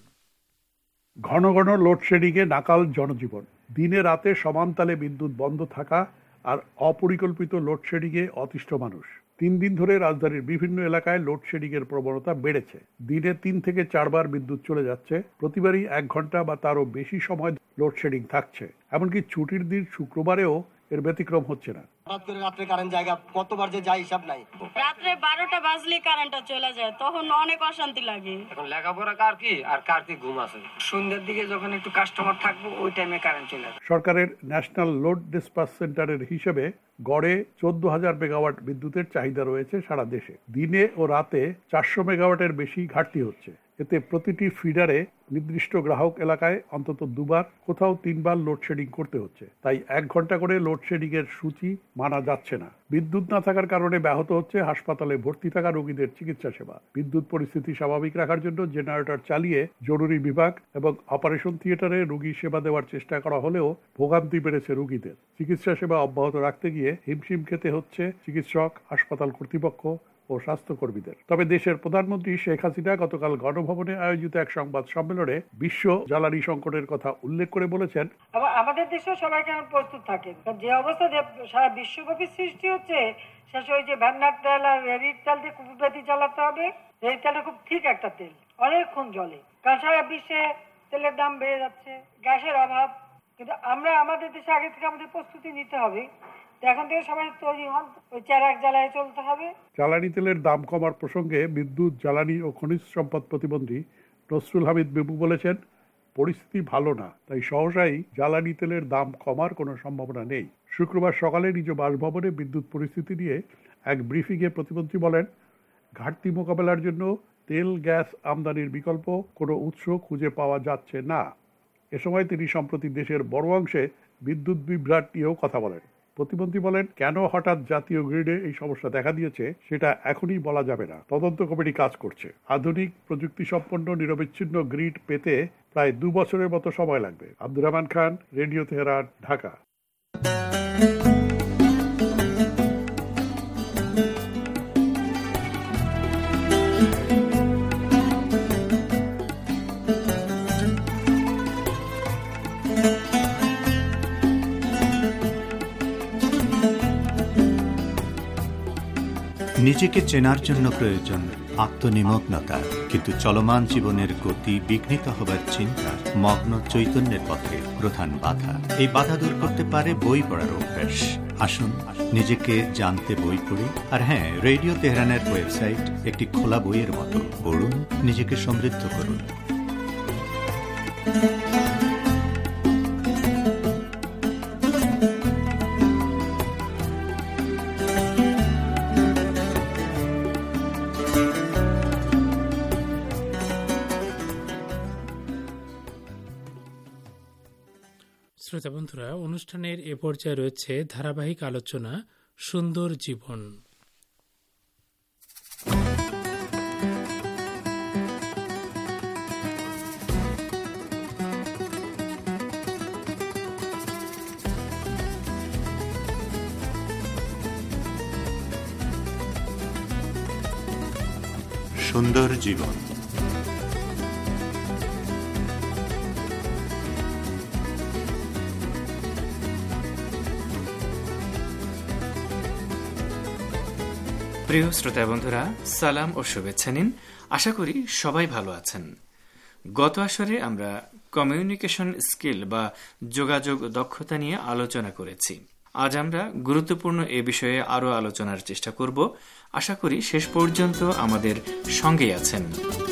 ঘন ঘন লোডশেডিংয়ে নাকাল জনজীবন। দিনে রাতে সমানতালে বিদ্যুৎ বন্ধ থাকা আর অপরিকল্পিত লোডশেডিংয়ে অতিষ্ঠ মানুষ। 3 দিন ধরে রাজধানীর বিভিন্ন এলাকায় লোডশেডিংয়ের প্রবণতা বেড়েছে। দিনে 3 থেকে 4 বার বিদ্যুৎ চলে যাচ্ছে। প্রতিবারই 1 ঘন্টা বা তারও বেশি সময় লোডশেডিং থাকছে। এমনকি ছুটির দিন শুক্রবারেও এর ব্যতিক্রম হচ্ছে না। রাত্রে কারেন্ট জায়গা কতবার যে যায় হিসাব নাই। রাত্রে 12টা বাজলে কারেন্টটা চলে যায়, তখন অনেক অশান্তি লাগে। এখন লেখাপড়া কার কি ঘুম আছে। সন্ধ্যার দিকে যখন একটু কাস্টমার থাকবো ওই টাইমে কারেন্ট চলে যায়। সরকারের ন্যাশনাল লোড ডিসপ্যাচ সেন্টারের হিসেবে গড়ে 14,000 মেগাওয়াট বিদ্যুতের চাহিদা রয়েছে সারা দেশে। দিনে ও রাতে 400 মেগাওয়াটের বেশি ঘাটতি হচ্ছে। এতে প্রতিটি ফিডারে নির্দিষ্ট গ্রাহক এলাকায় অন্তত 2 বার, কোথাও 3 বার লোডশেডিং করতে হচ্ছে। তাই 1 ঘন্টা করে লোডশেডিং এর সূচি মানা যাচ্ছে না। বিদ্যুৎ না থাকার কারণে ব্যাহত হচ্ছে হাসপাতালে ভর্তি থাকা রোগীদের চিকিৎসা সেবা। বিদ্যুৎ পরিস্থিতি স্বাভাবিক রাখার জন্য জেনারেটর চালিয়ে জরুরি বিভাগ এবং অপারেশন থিয়েটারে রোগী সেবা দেওয়ার চেষ্টা করা হলেও ভোগান্তি বেড়েছে রোগীদের। চিকিৎসা সেবা অব্যাহত রাখতে গিয়ে হিমশিম খেতে হচ্ছে চিকিৎসক, হাসপাতাল কর্তৃপক্ষ ও স্বাস্থ্যকর্মীদের। তবে দেশের প্রধানমন্ত্রী শেখ হাসিনা গতকাল গণভবনে আয়োজিত এক সংবাদ সম্মেলনে বিশ্ব জ্বালানি সংকটের কথা উল্লেখ করে বলেছেন, আমাদের দেশেও সবাই কেমন প্রস্তুত থাকেন। যে অবস্থা সারা বিশ্বব্যাপী সৃষ্টি হচ্ছে, শেষে ওই যে ভ্যান্নার তেল আর রেডির তেল দিয়ে কুকুরবাতি জ্বালাতে হবে। এই তেলটা খুব ঠিক একটা তেল, অনেকক্ষণ জ্বলে, কারণ সারা বিশ্বে তেলের দাম বেড়ে যাচ্ছে, গ্যাসের অভাব। কিন্তু আমরা আমাদের দেশে আগে থেকে আমাদের প্রস্তুতি নিতে হবে। এখন থেকে সবাই তৈরি হন, ওই চেরাক জ্বালায় চলতে হবে। জ্বালানি তেলের দাম কমার প্রসঙ্গে বিদ্যুৎ, জ্বালানি ও খনিজ সম্পদ প্রতিমন্ত্রী নসরুল হামিদ বেবু বলেছেন, পরিস্থিতি ভালো না, তাই সহসাই জ্বালানি তেলের দাম কমার কোনো সম্ভাবনা নেই। শুক্রবার সকালে নিজ বাসভবনে বিদ্যুৎ পরিস্থিতি নিয়ে এক ব্রিফিংয়ে প্রতিমন্ত্রী বলেন, ঘাটতি মোকাবেলার জন্য তেল গ্যাস আমদানির বিকল্প কোনো উৎস খুঁজে পাওয়া যাচ্ছে না। এ সময় তিনি সম্প্রতি দেশের বড় অংশে বিদ্যুৎ বিভ্রাট নিয়েও কথা বলেন। প্রতিমন্ত্রী বলেন, কেন হঠাৎ জাতীয় গ্রিডে এই সমস্যা দেখা দিয়েছে সেটা এখনই বলা যাবে না, তদন্ত কমিটি কাজ করছে। আধুনিক প্রযুক্তি সম্পন্ন নিরবিচ্ছিন্ন গ্রিড পেতে প্রায় 2 বছরের মতো সময় লাগবে। Abdur Rahman Khan, radio Tehran, Dhaka. নিজেকে চেনার জন্য প্রয়োজন আত্মনিমগ্নতা, কিন্তু চলমান জীবনের গতি বিঘ্নিত হবার চিন্তা মগ্ন চৈতন্যের পথে প্রধান বাধা। এই বাধা দূর করতে পারে বই পড়ার অভ্যাস। আসুন নিজেকে জানতে বই পড়ি। আর হ্যাঁ, রেডিও তেহরানের ওয়েবসাইট একটি খোলা বইয়ের মতো। পড়ুন, নিজেকে সমৃদ্ধ করুন। শ্রোতা বন্ধুরা, অনুষ্ঠানের এ পর্যায়ে রয়েছে ধারাবাহিক আলোচনা সুন্দর জীবন। সুন্দর জীবন। প্রিয় শ্রোতা বন্ধুরা, সালাম ও শুভেচ্ছা নিন। আশা করি সবাই ভালো আছেন। গত আসরে আমরা কমিউনিকেশন স্কিল বা যোগাযোগ দক্ষতা নিয়ে আলোচনা করেছি। আজ আমরা গুরুত্বপূর্ণ এ বিষয়ে আরও আলোচনার চেষ্টা করব। আশা করি শেষ পর্যন্ত আমাদের সঙ্গেই আছেন।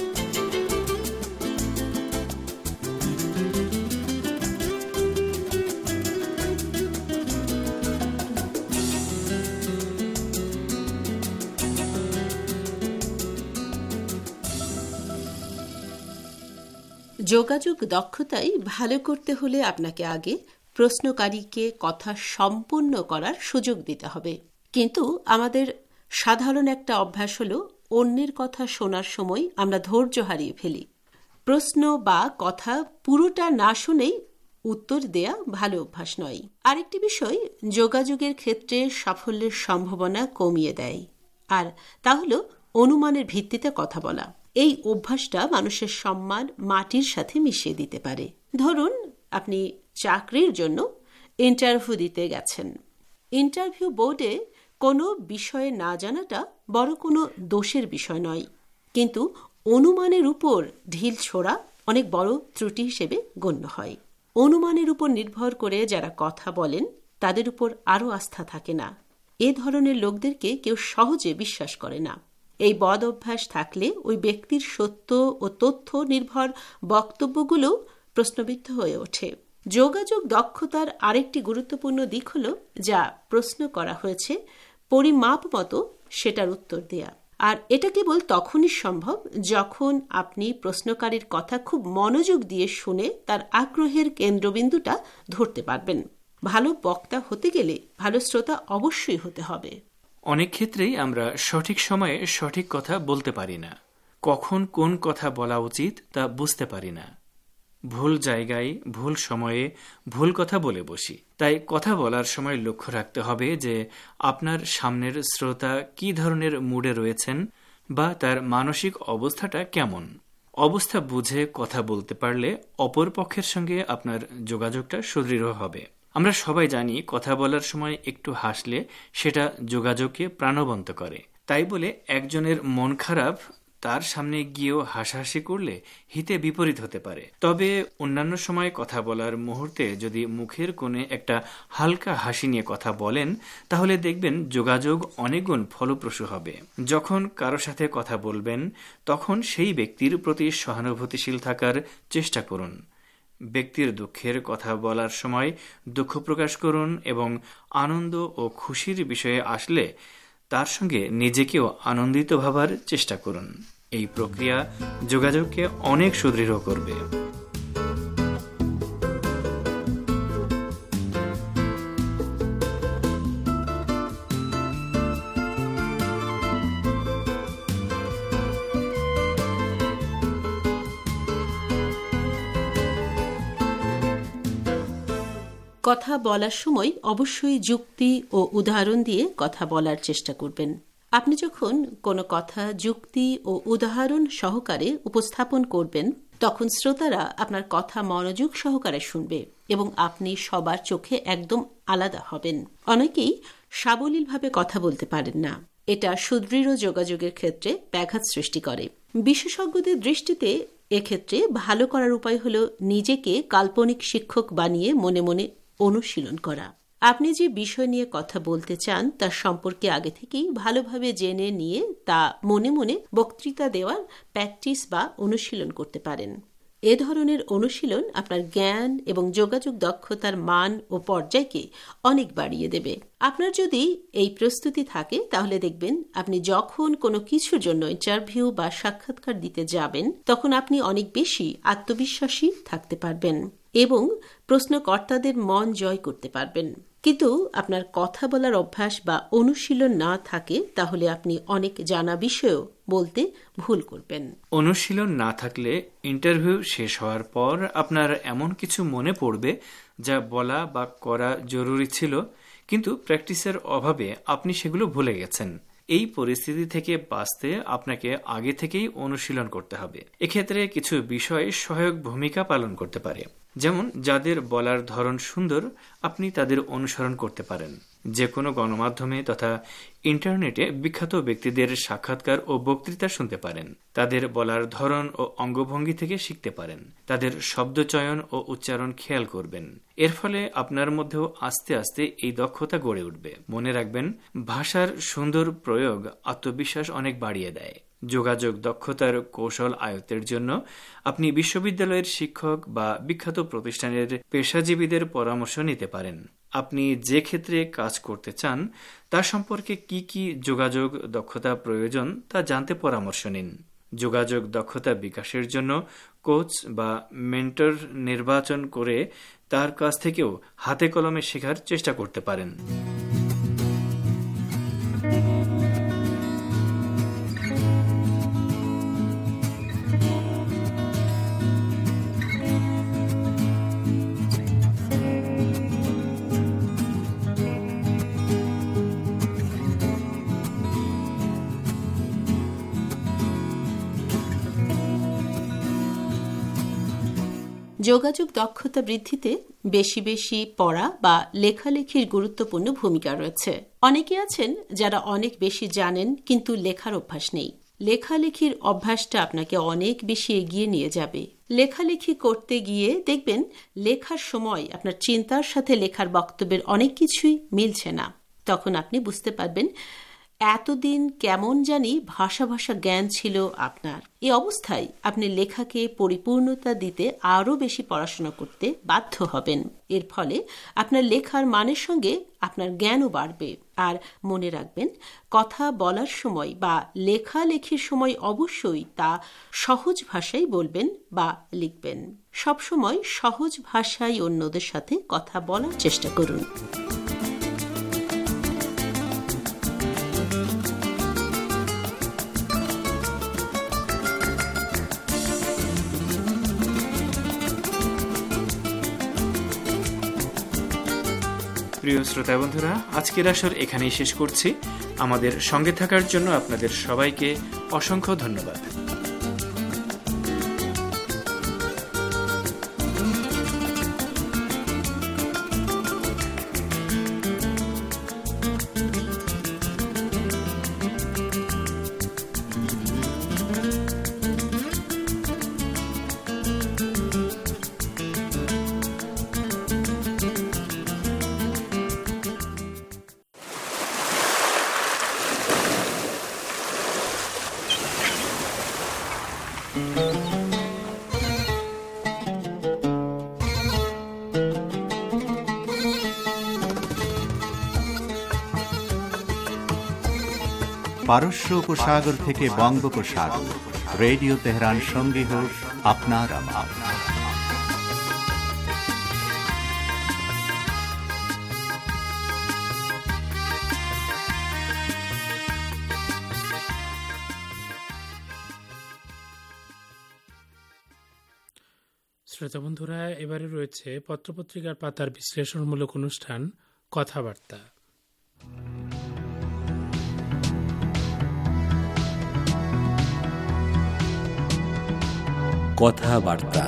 যোগাযোগ দক্ষতাই ভালো করতে হলে আপনাকে আগে প্রশ্নকারীকে কথা সম্পূর্ণ করার সুযোগ দিতে হবে। কিন্তু আমাদের সাধারণ একটা অভ্যাস হলো অন্যের কথা শোনার সময় আমরা ধৈর্য হারিয়ে ফেলি। প্রশ্ন বা কথা পুরোটা না শুনেই উত্তর দেয়া ভালো অভ্যাস নয়। আরেকটি বিষয় যোগাযোগের ক্ষেত্রে সাফল্যের সম্ভাবনা কমিয়ে দেয়, আর তা হলো অনুমানের ভিত্তিতে কথা বলা। এই অভ্যাসটা মানুষের সম্মান মাটির সাথে মিশিয়ে দিতে পারে। ধরুন আপনি চাকরির জন্য ইন্টারভিউ দিতে গেছেন। ইন্টারভিউ বোর্ডে কোনো বিষয়ে না জানাটা বড় কোনো দোষের বিষয় নয়, কিন্তু অনুমানের উপর ঢিল ছোড়া অনেক বড় ত্রুটি হিসেবে গণ্য হয়। অনুমানের উপর নির্ভর করে যারা কথা বলেন তাদের উপর আরও আস্থা থাকে না। এ ধরনের লোকদেরকে কেউ সহজে বিশ্বাস করে না। এই বদ অভ্যাস থাকলে ওই ব্যক্তির সত্য ও তথ্য নির্ভর বক্তব্যগুলো প্রশ্নবিদ্ধ হয়ে ওঠে। যোগাযোগ দক্ষতার আরেকটি গুরুত্বপূর্ণ দিক হল, যা প্রশ্ন করা হয়েছে পরিমাপ মতো সেটার উত্তর দেয়া। আর এটা কেবল তখনই সম্ভব যখন আপনি প্রশ্নকারীর কথা খুব মনোযোগ দিয়ে শুনে তার আগ্রহের কেন্দ্রবিন্দুটা ধরতে পারবেন। ভালো বক্তা হতে গেলে ভালো শ্রোতা অবশ্যই হতে হবে। অনেক ক্ষেত্রেই আমরা সঠিক সময়ে সঠিক কথা বলতে পারি না। কখন কোন কথা বলা উচিত তা বুঝতে পারি না। ভুল জায়গায় ভুল সময়ে ভুল কথা বলে বসি। তাই কথা বলার সময় লক্ষ্য রাখতে হবে যে আপনার সামনের শ্রোতা কি ধরনের মুডে রয়েছেন বা তার মানসিক অবস্থাটা কেমন। অবস্থা বুঝে কথা বলতে পারলে অপর পক্ষের সঙ্গে আপনার যোগাযোগটা সুদৃঢ় হবে। আমরা সবাই জানি কথা বলার সময় একটু হাসলে সেটা যোগাযোগকে প্রাণবন্ত করে। তাই বলে একজনের মন খারাপ তার সামনে গিয়েও হাসাহাসি করলে হিতে বিপরীত হতে পারে। তবে অন্যান্য সময় কথা বলার মুহূর্তে যদি মুখের কোণে একটা হালকা হাসি নিয়ে কথা বলেন, তাহলে দেখবেন যোগাযোগ অনেকগুণ ফলপ্রসূ হবে। যখন কারো সাথে কথা বলবেন তখন সেই ব্যক্তির প্রতি সহানুভূতিশীল থাকার চেষ্টা করুন। ব্যক্তির দুঃখের কথা বলার সময় দুঃখ প্রকাশ করুন এবং আনন্দ ও খুশির বিষয়ে আসলে তার সঙ্গে নিজেকেও আনন্দিত ভাবার চেষ্টা করুন। এই প্রক্রিয়া যোগাযোগকে অনেক সুদৃঢ় করবে। কথা বলার সময় অবশ্যই যুক্তি ও উদাহরণ দিয়ে কথা বলার চেষ্টা করবেন। আপনি যখন কোনো কথা যুক্তি ও উদাহরণ সহকারে উপস্থাপন করবেন, তখন শ্রোতারা আপনার কথা মনোযোগ সহকারে শুনবে এবং আপনি সবার চোখে একদম আলাদা হবেন। অনেকেই সাবলীলভাবে কথা বলতে পারেন না। এটা সুদৃঢ় যোগাযোগের ক্ষেত্রে ব্যাঘাত সৃষ্টি করে। বিশেষজ্ঞদের দৃষ্টিতে এক্ষেত্রে ভালো করার উপায় হল নিজেকে কাল্পনিক শিক্ষক বানিয়ে মনে মনে অনুশীলন করা। আপনি যে বিষয় নিয়ে কথা বলতে চান তার সম্পর্কে আগে থেকেই ভালোভাবে জেনে নিয়ে তা মনে মনে বক্তৃতা দেওয়ার প্র্যাকটিস বা অনুশীলন করতে পারেন। এ ধরনের অনুশীলন আপনার জ্ঞান এবং যোগাযোগ দক্ষতার মান ও পর্যায়কে অনেক বাড়িয়ে দেবে। আপনার যদি এই প্রস্তুতি থাকে তাহলে দেখবেন আপনি যখন কোনো কিছুর জন্য ইন্টারভিউ বা সাক্ষাৎকার দিতে যাবেন তখন আপনি অনেক বেশি আত্মবিশ্বাসী থাকতে পারবেন এবং প্রশ্নকর্তাদের মন জয় করতে পারবেন। কিন্তু আপনার কথা বলার অভ্যাস বা অনুশীলন না থাকে তাহলে আপনি অনেক জানা বিষয়ও বলতে ভুল করবেন। অনুশীলন না থাকলে ইন্টারভিউ শেষ হওয়ার পর আপনার এমন কিছু মনে পড়বে যা বলা বা করা জরুরি ছিল, কিন্তু প্র্যাকটিসের অভাবে আপনি সেগুলো ভুলে গেছেন। এই পরিস্থিতি থেকে বাঁচতে আপনাকে আগে থেকেই অনুশীলন করতে হবে। এক্ষেত্রে কিছু বিষয় সহায়ক ভূমিকা পালন করতে পারে। যেমন যাদের বলার ধরন সুন্দর আপনি তাদের অনুসরণ করতে পারেন। যে কোনো গণমাধ্যমে তথা ইন্টারনেটে বিখ্যাত ব্যক্তিদের সাক্ষাৎকার ও বক্তৃতা শুনতে পারেন। তাদের বলার ধরন ও অঙ্গভঙ্গি থেকে শিখতে পারেন। তাদের শব্দচয়ন ও উচ্চারণ খেয়াল করবেন। এর ফলে আপনার মধ্যেও আস্তে আস্তে এই দক্ষতা গড়ে উঠবে। মনে রাখবেন, ভাষার সুন্দর প্রয়োগ আত্মবিশ্বাস অনেক বাড়িয়ে দেয়। যোগাযোগ দক্ষতার কৌশল আয়ত্তের জন্য আপনি বিশ্ববিদ্যালয়ের শিক্ষক বা বিখ্যাত প্রতিষ্ঠানের পেশাজীবীদের পরামর্শ নিতে পারেন। আপনি যে ক্ষেত্রে কাজ করতে চান তার সম্পর্কে কি কি যোগাযোগ দক্ষতা প্রয়োজন তা জানতে পরামর্শ নিন। যোগাযোগ দক্ষতা বিকাশের জন্য কোচ বা মেন্টর নির্বাচন করে তার কাছ থেকেও হাতে কলমে শেখার চেষ্টা করতে পারেন। যোগাযোগ দক্ষতা বৃদ্ধিতে বেশি বেশি পড়া বা লেখালেখির গুরুত্বপূর্ণ ভূমিকা রয়েছে। অনেকে আছেন যারা অনেক বেশি জানেন কিন্তু লেখার অভ্যাস নেই। লেখালেখির অভ্যাসটা আপনাকে অনেক বেশি এগিয়ে নিয়ে যাবে। লেখালেখি করতে গিয়ে দেখবেন লেখার সময় আপনার চিন্তার সাথে লেখার বক্তব্যের অনেক কিছুই মিলছে না। তখন আপনি বুঝতে পারবেন এতদিন কেমন জানি ভাষা জ্ঞান ছিল আপনার। এই অবস্থায় আপনি লেখাকে পরিপূর্ণতা দিতে আরও বেশি পড়াশোনা করতে বাধ্য হবেন। এর ফলে আপনার লেখার মানের সঙ্গে আপনার জ্ঞানও বাড়বে। আর মনে রাখবেন, কথা বলার সময় বা লেখালেখির সময় অবশ্যই তা সহজ ভাষায় বলবেন বা লিখবেন। সবসময় সহজ ভাষায় অন্যদের সাথে কথা বলার চেষ্টা করুন। প্রিয় শ্রোতা বন্ধুরা, আজকের আসর এখানেই শেষ করছি। আমাদের সঙ্গে থাকার জন্য আপনাদের সবাইকে অসংখ্য ধন্যবাদ। পারস্য উপসাগর থেকে বঙ্গোপসাগর, রেডিও তেহরান সঙ্গী হোক আপনার আমার। শ্রোতা বন্ধুরা, এবারে রয়েছে পত্রপত্রিকার পাতার বিশ্লেষণমূলক অনুষ্ঠান কথাবার্তা। কথাবার্তা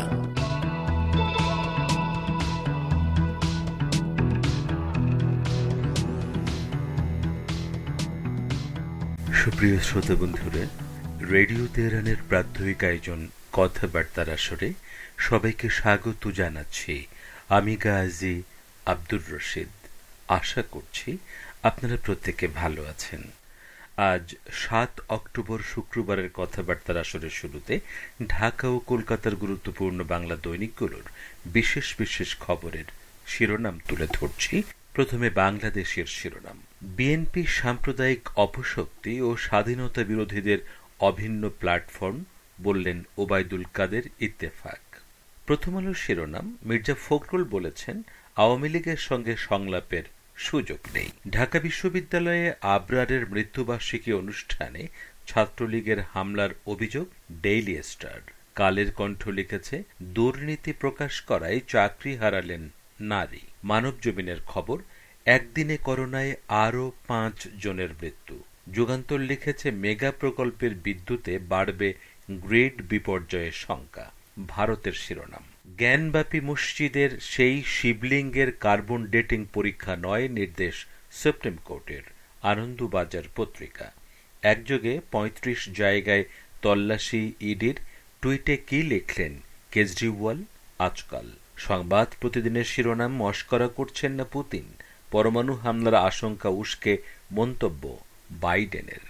সুপ্রিয় শ্রোতা বন্ধুরা, রেডিও তেহরানের প্রাত্যহিক আয়োজন কথাবার্তার আসরে সবাইকে স্বাগত জানাচ্ছি। আমি গাজী আব্দুর রশিদ। আশা করছি আপনারা প্রত্যেকে ভালো আছেন। আজ 7 অক্টোবর শুক্রবারের কথাবার্তার আসরের শুরুতে ঢাকা ও কলকাতার গুরুত্বপূর্ণ বাংলা দৈনিকগুলোর বিশেষ বিশেষ খবরের শিরোনাম তুলে ধরছি। প্রথমে বাংলাদেশের শিরোনাম। বিএনপি সাম্প্রদায়িক অপশক্তি ও স্বাধীনতা বিরোধীদের অভিন্ন প্ল্যাটফর্ম, বললেন ওবায়দুল কাদের ইত্তেফাক। প্রথম আলোর শিরোনাম, মির্জা ফখরুল বলেছেন আওয়ামী লীগের সঙ্গে সংলাপের সুযোগ নেই। ঢাকা বিশ্ববিদ্যালয়ে আবরারের মৃত্যুবার্ষিকী অনুষ্ঠানে ছাত্রলীগের হামলার অভিযোগ ডেইলি স্টার। কালের কণ্ঠ লিখেছে, দুর্নীতি প্রকাশ করায় চাকরি হারালেন নারী। মানব জমিনের খবর, একদিনে করোনায় আরও 5 জনের মৃত্যু। যুগান্তর লিখেছে, মেগা প্রকল্পের বিদ্যুতে বাড়বে গ্রিড বিপর্যয়ের শঙ্কা। ভারতের শিরোনাম, জ্ঞানব্যাপী মসজিদের সেই শিবলিঙ্গের কার্বন ডেটিং পরীক্ষা নয়, নির্দেশ সুপ্রিম কোর্টের আনন্দবাজার পত্রিকা। একযোগে ৩৫ জায়গায় তল্লাশি ইডির, টুইটে কি লিখলেন কেজরিওয়াল? আজকাল সংবাদ প্রতিদিনের শিরোনাম, মস্করা করছেন না পুতিন, পরমাণু হামলার আশঙ্কা উস্কে মন্তব্য বাইডেনের।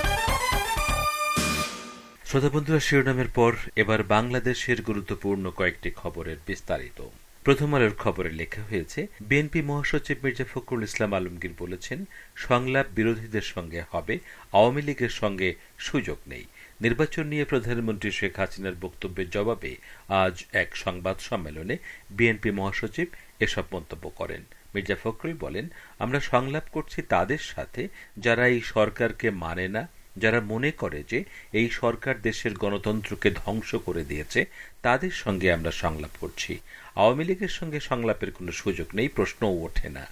শ্রোতাবন্ধুরা, শিরোনামের পর এবার বাংলাদেশের গুরুত্বপূর্ণ কয়েকটি খবরের বিস্তারিত। প্রথম আলোর খবরে লেখা হয়েছে, বিএনপি মহাসচিব মির্জা ফখরুল ইসলাম আলমগীর বলেছেন, সংলাপ বিরোধীদের সঙ্গে হবে, আওয়ামী লীগের সঙ্গে সুযোগ নেই। নির্বাচন নিয়ে প্রধানমন্ত্রী শেখ হাসিনার বক্তব্যের জবাবে আজ এক সংবাদ সম্মেলনে বিএনপি মহাসচিব এসব মন্তব্য করেন। মির্জা ফখরুল বলেন, আমরা সংলাপ করছি তাদের সাথে যারা এই সরকারকে মানে না, যারা মনে করে যে এই সরকার দেশের গণতন্ত্রকে ধ্বংস করে দিয়েছে, তাদের সঙ্গে আমরা সংলাপ করছি। আওয়ামী লীগের সঙ্গে সংলাপের কোনো সুযোগ নেই, প্রশ্নও ওঠে না।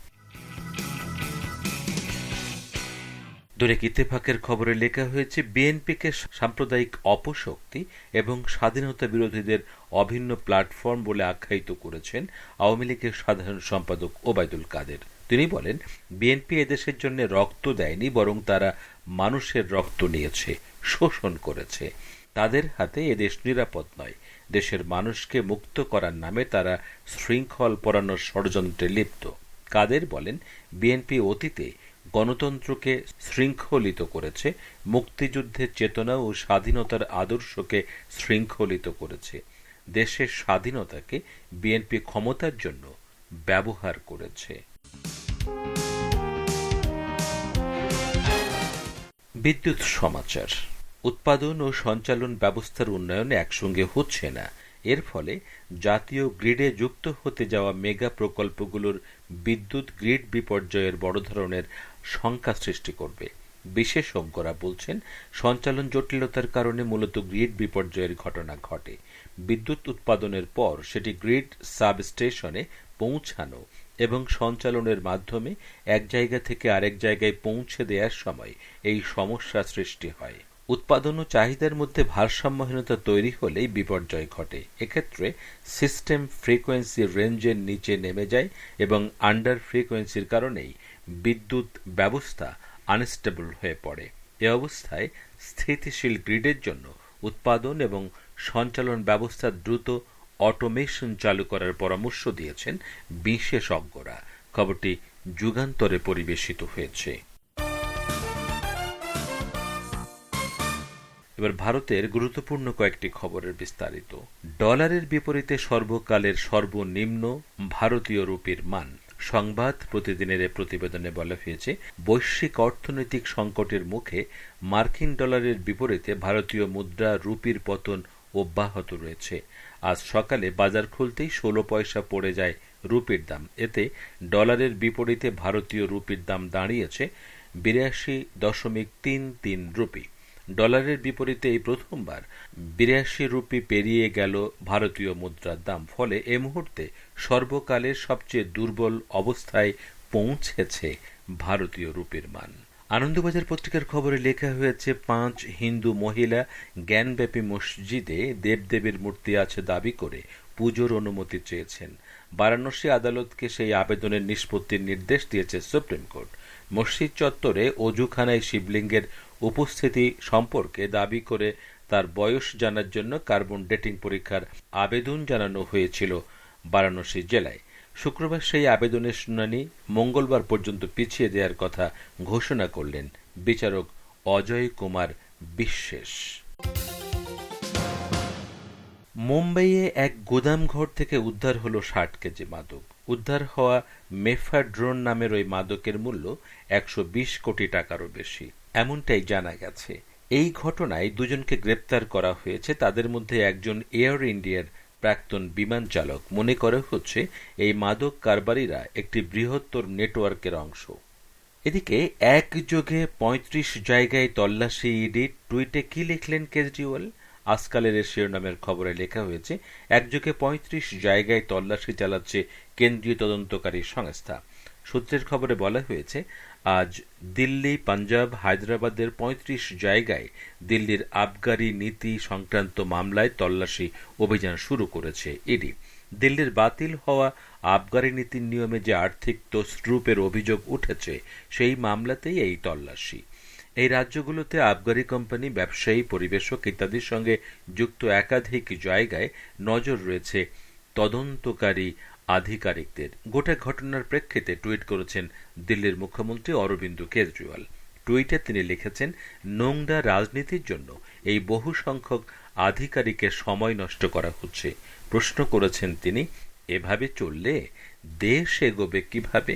দৈনিক ইত্তেফাকের খবরে লেখা হয়েছে, বিএনপিকে সাম্প্রদায়িক অপশক্তি এবং স্বাধীনতা বিরোধীদের অভিন্ন প্ল্যাটফর্ম বলে আখ্যায়িত করেছেন আওয়ামী লীগের সাধারণ সম্পাদক ওবায়দুল কাদের। তিনি বলেন, বিএনপি এদেশের জন্য রক্ত দেয়নি, বরং তারা মানুষের রক্ত নিয়েছে, শোষণ করেছে। তাদের হাতে এদেশ নিরাপদ নয়। দেশের মানুষকে মুক্ত করার নামে তারা শৃঙ্খল পরানোর ষড়যন্ত্রে লিপ্ত। কাদের বলেন, বিএনপি অতীতে গণতন্ত্রকে শৃঙ্খলিত করেছে, মুক্তিযুদ্ধের চেতনা ও স্বাধীনতার আদর্শকে শৃঙ্খলিত করেছে। দেশের স্বাধীনতাকে বিএনপি ক্ষমতার জন্য ব্যবহার করেছে। বিদ্যুৎ সমাচার। উৎপাদন ও সঞ্চালন ব্যবস্থার উন্নয়ন একসঙ্গে হচ্ছে না। এর ফলে জাতীয় গ্রিডে যুক্ত হতে যাওয়া মেগা প্রকল্পগুলোর বিদ্যুৎ গ্রিড বিপর্যয়ের বড় ধরনের শঙ্কা সৃষ্টি করবে। বিশেষজ্ঞরা বলছেন, সঞ্চালন জটিলতার কারণে মূলত গ্রিড বিপর্যয়ের ঘটনা ঘটে। বিদ্যুৎ উৎপাদনের পর সেটি গ্রিড সাবস্টেশনে পৌঁছানো এবং সঞ্চালনের মাধ্যমে এক জায়গা থেকে আরেক জায়গায় পৌঁছে দেওয়ার সময় এই সমস্যা সৃষ্টি হয়। উৎপাদন ও চাহিদার মধ্যে ভারসাম্যহীনতা তৈরি হলেই বিপর্যয় ঘটে। এক্ষেত্রে সিস্টেম ফ্রিকোয়েন্সি রেঞ্জের নিচে নেমে যায় এবং আন্ডার ফ্রিকোয়েন্সির কারণেই বিদ্যুৎ ব্যবস্থা আনস্টেবল হয়ে পড়ে। এ অবস্থায় স্থিতিশীল গ্রিডের জন্য উৎপাদন এবং সঞ্চালন ব্যবস্থা দ্রুত অটোমেশন চালু করার পরামর্শ দিয়েছেন বিশেষজ্ঞরা। খবরটি যুগান্তরে পরিবেশিত হয়েছে। এবার ভারতের গুরুত্বপূর্ণ কয়েকটি খবরের বিস্তারিত। ডলারের বিপরীতে সর্বকালের সর্বনিম্ন ভারতীয় রুপির মান। সংবাদ প্রতিদিনের প্রতিবেদনে বলা হয়েছে, বৈশ্বিক অর্থনৈতিক সংকটের মুখে মার্কিন ডলারের বিপরীতে ভারতীয় মুদ্রা রুপির পতন অব্যাহত রয়েছে। আজ সকালে বাজার খুলতেই 16 পয়সা পড়ে যায় রুপির দাম। এতে ডলারের বিপরীতে ভারতীয় রুপির দাম দাঁড়িয়েছে 82.33 রুপি। ডলারের বিপরীতে এই প্রথমবার 82 রুপি পেরিয়ে গেল ভারতীয় মুদ্রার দাম। ফলে এ মুহূর্তে সর্বকালের সবচেয়ে দুর্বল অবস্থায় পৌঁছেছে ভারতীয় রুপির মান। আনন্দবাজার পত্রিকার খবরে লেখা হয়েছে, 5 হিন্দু মহিলা জ্ঞানব্যাপী মসজিদে দেবদেবীর মূর্তি আছে দাবি করে পুজোর অনুমতি চেয়েছেন। বারাণসী আদালতকে সেই আবেদনের নিষ্পত্তির নির্দেশ দিয়েছে সুপ্রিম কোর্ট। মসজিদ চত্বরে অজুখানায় শিবলিঙ্গের উপস্থিতি সম্পর্কে দাবি করে তার বয়স জানার জন্য কার্বন ডেটিং পরীক্ষার আবেদন জানানো হয়েছিল বারাণসী জেলায়। শুক্রবার সেই আবেদনের শুনানি মঙ্গলবার পর্যন্ত পিছিয়ে দেওয়ার কথা ঘোষণা করলেন বিচারক অজয় কুমার বিশ্বাস। মুম্বাইয়ে এক গোদামঘর থেকে উদ্ধার হল 60 কেজি মাদক। উদ্ধার হওয়া মেফাড্রোন নামের ওই মাদকের মূল্য 120 কোটি টাকারও বেশি, এমনটাই জানা গেছে। এই ঘটনায় দুজনকে গ্রেপ্তার করা হয়েছে। তাদের মধ্যে একজন এয়ার ইন্ডিয়ার প্রাক্তন বিমান চালক। মনে করা হচ্ছে এই মাদক কারবারিরা একটি বৃহত্তর নেটওয়ার্কের অংশ। এদিকে একযোগে 35 জায়গায় তল্লাশি ইডি, টুইটে কি লিখলেন কেজরিওয়াল? আজকালের শিরোনামের খবরে লেখা হয়েছে, একযোগে 35 জায়গায় তল্লাশি চালাচ্ছে কেন্দ্রীয় তদন্তকারী সংস্থা। সূত্রের খবরে বলা হয়েছে, আজ দিল্লি, পাঞ্জাব, হায়দ্রাবাদের ৩৫ জায়গায় দিল্লির আবগারি নীতি সংক্রান্ত মামলায় তল্লাশি অভিযান শুরু করেছে ইডি। দিল্লির বাতিল হওয়া আবগারি নীতির নিয়মে যে আর্থিক তছরুপের অভিযোগ উঠেছে সেই মামলাতেই এই তল্লাশি। এই রাজ্যগুলোতে আবগারি কোম্পানি, ব্যবসায়ী, পরিবেশক ইত্যাদির সঙ্গে যুক্ত একাধিক জায়গায় নজর রয়েছে তদন্তকারী আধিকারিকদের। গোটা ঘটনার প্রেক্ষিতে টুইট করেছেন দিল্লির মুখ্যমন্ত্রী অরবিন্দ কেজরিওয়াল। টুইটে তিনি লিখেছেন, নোংরা রাজনীতির জন্য এই বহু সংখ্যক আধিকারিকের সময় নষ্ট করা হচ্ছে। প্রশ্ন করেছেন তিনি, এভাবে চললে দেশ এগোবে কিভাবে?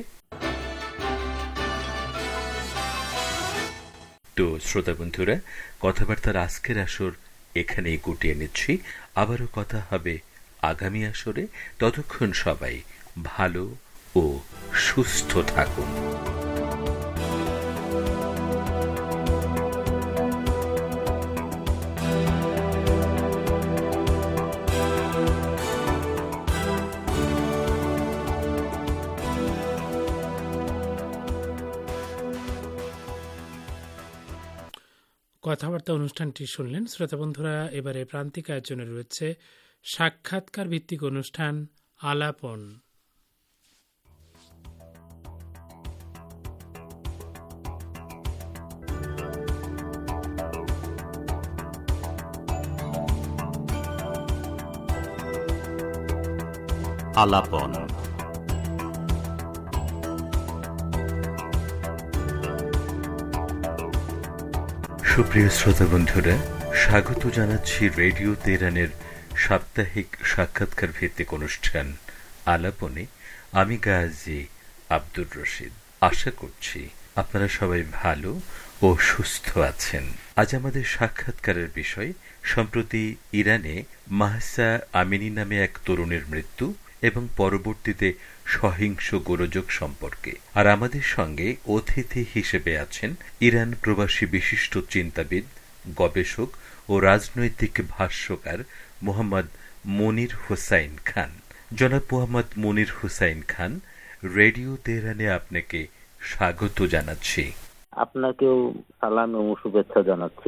তো শ্রোতা বন্ধুরা, কথাবার্তার আজকের আসর এখানেই গুটিয়ে নিচ্ছি। আবারও কথা হবে আগামী আসরে। ততক্ষণ সবাই ভালো ও সুস্থ থাকুন। কথাবার্তা অনুষ্ঠানটি শুনলেন শ্রোতা বন্ধুরা। এবারে প্রান্তিক আয়োজনে রয়েছে সাক্ষাৎকার ভিত্তিক অনুষ্ঠান আলাপন। আলাপন। সুপ্রিয় শ্রোতা বন্ধুরা, স্বাগত জানাচ্ছি রেডিও তেহরানের সাপ্তাহিক সাক্ষাৎকার ভিত্তিক অনুষ্ঠান আলাপনে। আমি গাজী আব্দুর রশিদ। আশা করছি আপনারা সবাই ভালো ও সুস্থ আছেন। আজ আমাদের সাক্ষাৎকারের বিষয় সম্প্রতি ইরানে মাহসা আমিনি নামে এক তরুণের মৃত্যু এবং পরবর্তীতে সহিংস গোলযোগ সম্পর্কে। আর আমাদের সঙ্গে অতিথি হিসেবে আছেন ইরান প্রবাসী বিশিষ্ট চিন্তাবিদ, গবেষক ও রাজনৈতিক ভাষ্যকার মোহাম্মদ মনির হুসাইন খান। জনাব মোহাম্মদ মনির হুসাইন খান, রেডিও তেহরানে আপনাকে স্বাগত জানাচ্ছি। আপনাকেও সালাম ও শুভেচ্ছা জানাচ্ছি।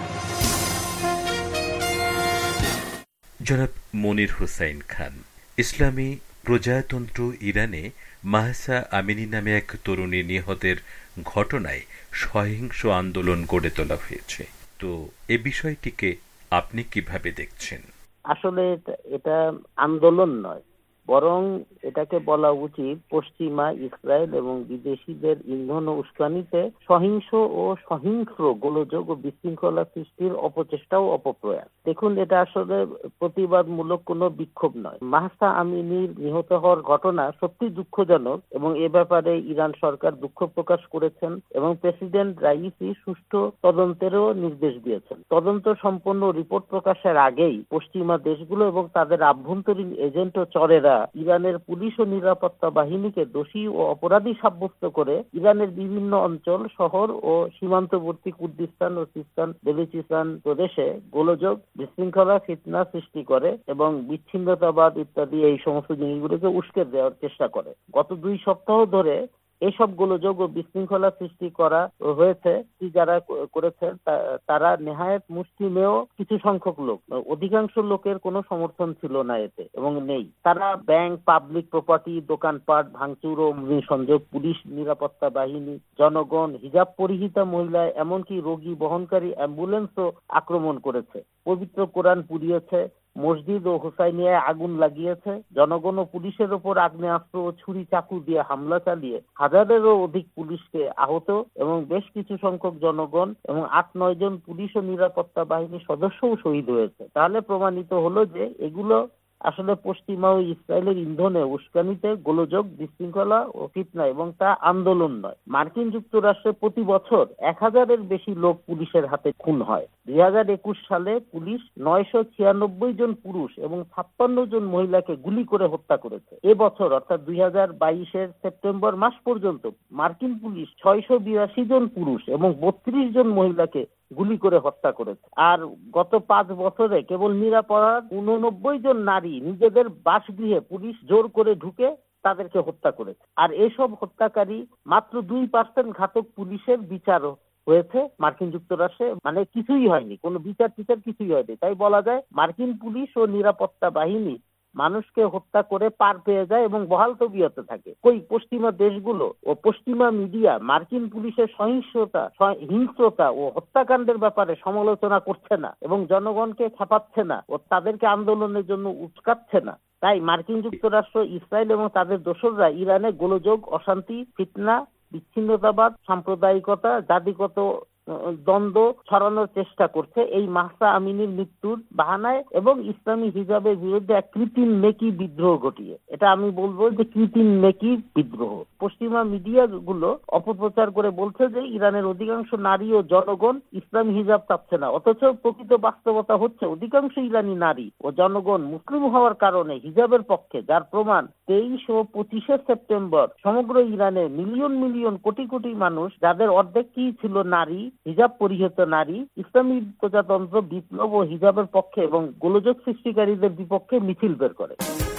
জনাব মনির হুসাইন খান, ইসলামী প্রজাতন্ত্র ইরানে মাহসা আমিনি নামে এক তরুণী নিহতের ঘটনায় সহিংস আন্দোলন গড়ে তোলা হয়েছে। তো এ বিষয়টিকে আপনি কিভাবে দেখছেন? আসলে এটা আন্দোলন নয়, বরং এটাকে বলা উচিত পশ্চিমা, ইসরায়েল এবং বিদেশিদের ইন্ধন ও উস্কানিতে সহিংস ও সহিংস্র গোলযোগ ও বিশৃঙ্খলা সৃষ্টির অপচেষ্টা ও অপপ্রয়াস। দেখুন, এটা আসলে প্রতিবাদমূলক কোনো বিক্ষোভ নয়। মাহসা আমিনির নিহত হওয়ার ঘটনা সত্যি দুঃখজনক এবং এ ব্যাপারে ইরান সরকার দুঃখ প্রকাশ করেছেন এবং প্রেসিডেন্ট রাইসি সুষ্ঠু তদন্তেরও নির্দেশ দিয়েছেন। তদন্ত সম্পন্ন রিপোর্ট প্রকাশের আগেই পশ্চিমা দেশগুলো এবং তাদের আভ্যন্তরীণ এজেন্ট ও চরেরা ইরানের পুলিশ ও নিরাপত্তা বাহিনীকে দোষী ও অপরাধী সাব্যস্ত করে ইরানের বিভিন্ন অঞ্চল, শহর ও সীমান্তবর্তী কুর্দিস্তান ও সিস্তান বেলুচিস্তান প্রদেশে গোলযোগ, বিশৃঙ্খলা, ফিতনা সৃষ্টি করে এবং বিচ্ছিন্নতাবাদ ইত্যাদি এই সমস্ত জিনিসগুলোকে উস্কে দেওয়ার চেষ্টা করে। গত 2 সপ্তাহ ধরে এইসব গোলযোগ ও বিশৃঙ্খলা সৃষ্টি করা হয়েছে। যারা করেছেন তারা নেহায়েত মুষ্টিমেয় কিছু সংখ্যক লোক, অধিকাংশ লোকের কোনো সমর্থন ছিল না এতে এবং নেই। তারা ব্যাংক, পাবলিক প্রপার্টি, দোকানপাট ভাঙচুর ও সংযোগ, পুলিশ, নিরাপত্তা বাহিনী, জনগণ, হিজাব পরিহিতা মহিলা, এমনকি রোগী বহনকারী অ্যাম্বুলেন্সও আক্রমণ করেছে। পবিত্র কোরআন পুড়িয়েছে, মসজিদ ও হুসাইনিয়ায় আগুন লাগিয়েছে, জনগণ ও পুলিশের ওপর আগ্নেয়াস্ত্র ও ছুরি চাকু দিয়ে হামলা চালিয়ে হাজারেরও অধিক পুলিশকে আহত এবং বেশ কিছু সংখ্যক জনগণ এবং 8-9 জন পুলিশ ও নিরাপত্তা বাহিনীর সদস্যও শহীদ হয়েছে। তাহলে প্রমাণিত হলো যে এগুলো আসলে পশ্চিমা ও ইসরায়েলের ইন্ধনে উস্কানিতে গোলযোগ, বিশৃঙ্খলা ও ফিতনা এবং তা আন্দোলন নয়। মার্কিন যুক্তরাষ্ট্রে প্রতি বছর 1000-এর বেশি লোক পুলিশের হাতে খুন হয়। 2021 সালে পুলিশ 996 জন পুরুষ এবং 56 জন মহিলাকে গুলি করে হত্যা করেছে। এবছর অর্থাৎ 2022-এর সেপ্টেম্বর মাস পর্যন্ত মার্কিন পুলিশ 682 জন পুরুষ এবং 32 জন মহিলাকে গুলি করে হত্যা করেছে। আর গত 5 বছরে কেবল নিরাপরাধ 89 জন নারী নিজেদের বাসগৃহে পুলিশ জোর করে ঢুকে তাদেরকে হত্যা করেছে। আর এসব হত্যাকারী মাত্র 2% ঘাতক পুলিশের বিচার হয়েছে মার্কিন যুক্তরাষ্ট্রে, মানে কিছুই হয়নি, কোনো বিচার টিচার কিছুই হয়নি। তাই বলা যায় মার্কিন পুলিশ ও নিরাপত্তা বাহিনী মানুষকে হত্যা করে পার পেয়ে যায় এবং বহাল তবিয়তে থাকে। কই পশ্চিমা দেশগুলো ও পশ্চিমা মিডিয়া মার্কিন পুলিশের হিংস্রতা ও হত্যাকাণ্ডের ব্যাপারে সমালোচনা করছে না এবং জনগণকে খেপাচ্ছে না ও তাদেরকে আন্দোলনের জন্য উস্কাচ্ছে না। তাই মার্কিন যুক্তরাষ্ট্র, ইসরায়েল এবং তাদের দোসররা ইরানে গোলযোগ, অশান্তি, ফিতনা, বিচ্ছিন্নতাবাদ, সাম্প্রদায়িকতা, জাতিগত দ্বন্দ্ব ছড়ানোর চেষ্টা করছে এই মাহসা আমিনীর মৃত্যুর বাহানায় এবং ইসলামী হিজাবের বিরুদ্ধে এক কৃত্রিম মেকি বিদ্রোহ ঘটিয়ে। এটা আমি বলবো যে কৃত্রিম মেকি বিদ্রোহ। পশ্চিমা মিডিয়া গুলো অপপ্রচার করে বলছে যে ইরানের অধিকাংশ নারী ও জনগণ ইসলামী হিজাব চাচ্ছে না, অথচ প্রকৃত বাস্তবতা হচ্ছে অধিকাংশ ইরানি নারী ও জনগণ মুসলিম হওয়ার কারণে হিজাবের পক্ষে, যার প্রমাণ 23 ও 25 সেপ্টেম্বর সমগ্র ইরানে মিলিয়ন মিলিয়ন কোটি কোটি মানুষ, যাদের অর্ধেকই ছিল নারী, হিজাব পরিহিত নারী, ইসলামী প্রজাতন্ত্র, বিপ্লব ও হিজাবের পক্ষে এবং গোলযোগ সৃষ্টিকারীদের বিপক্ষে মিছিল বের করে।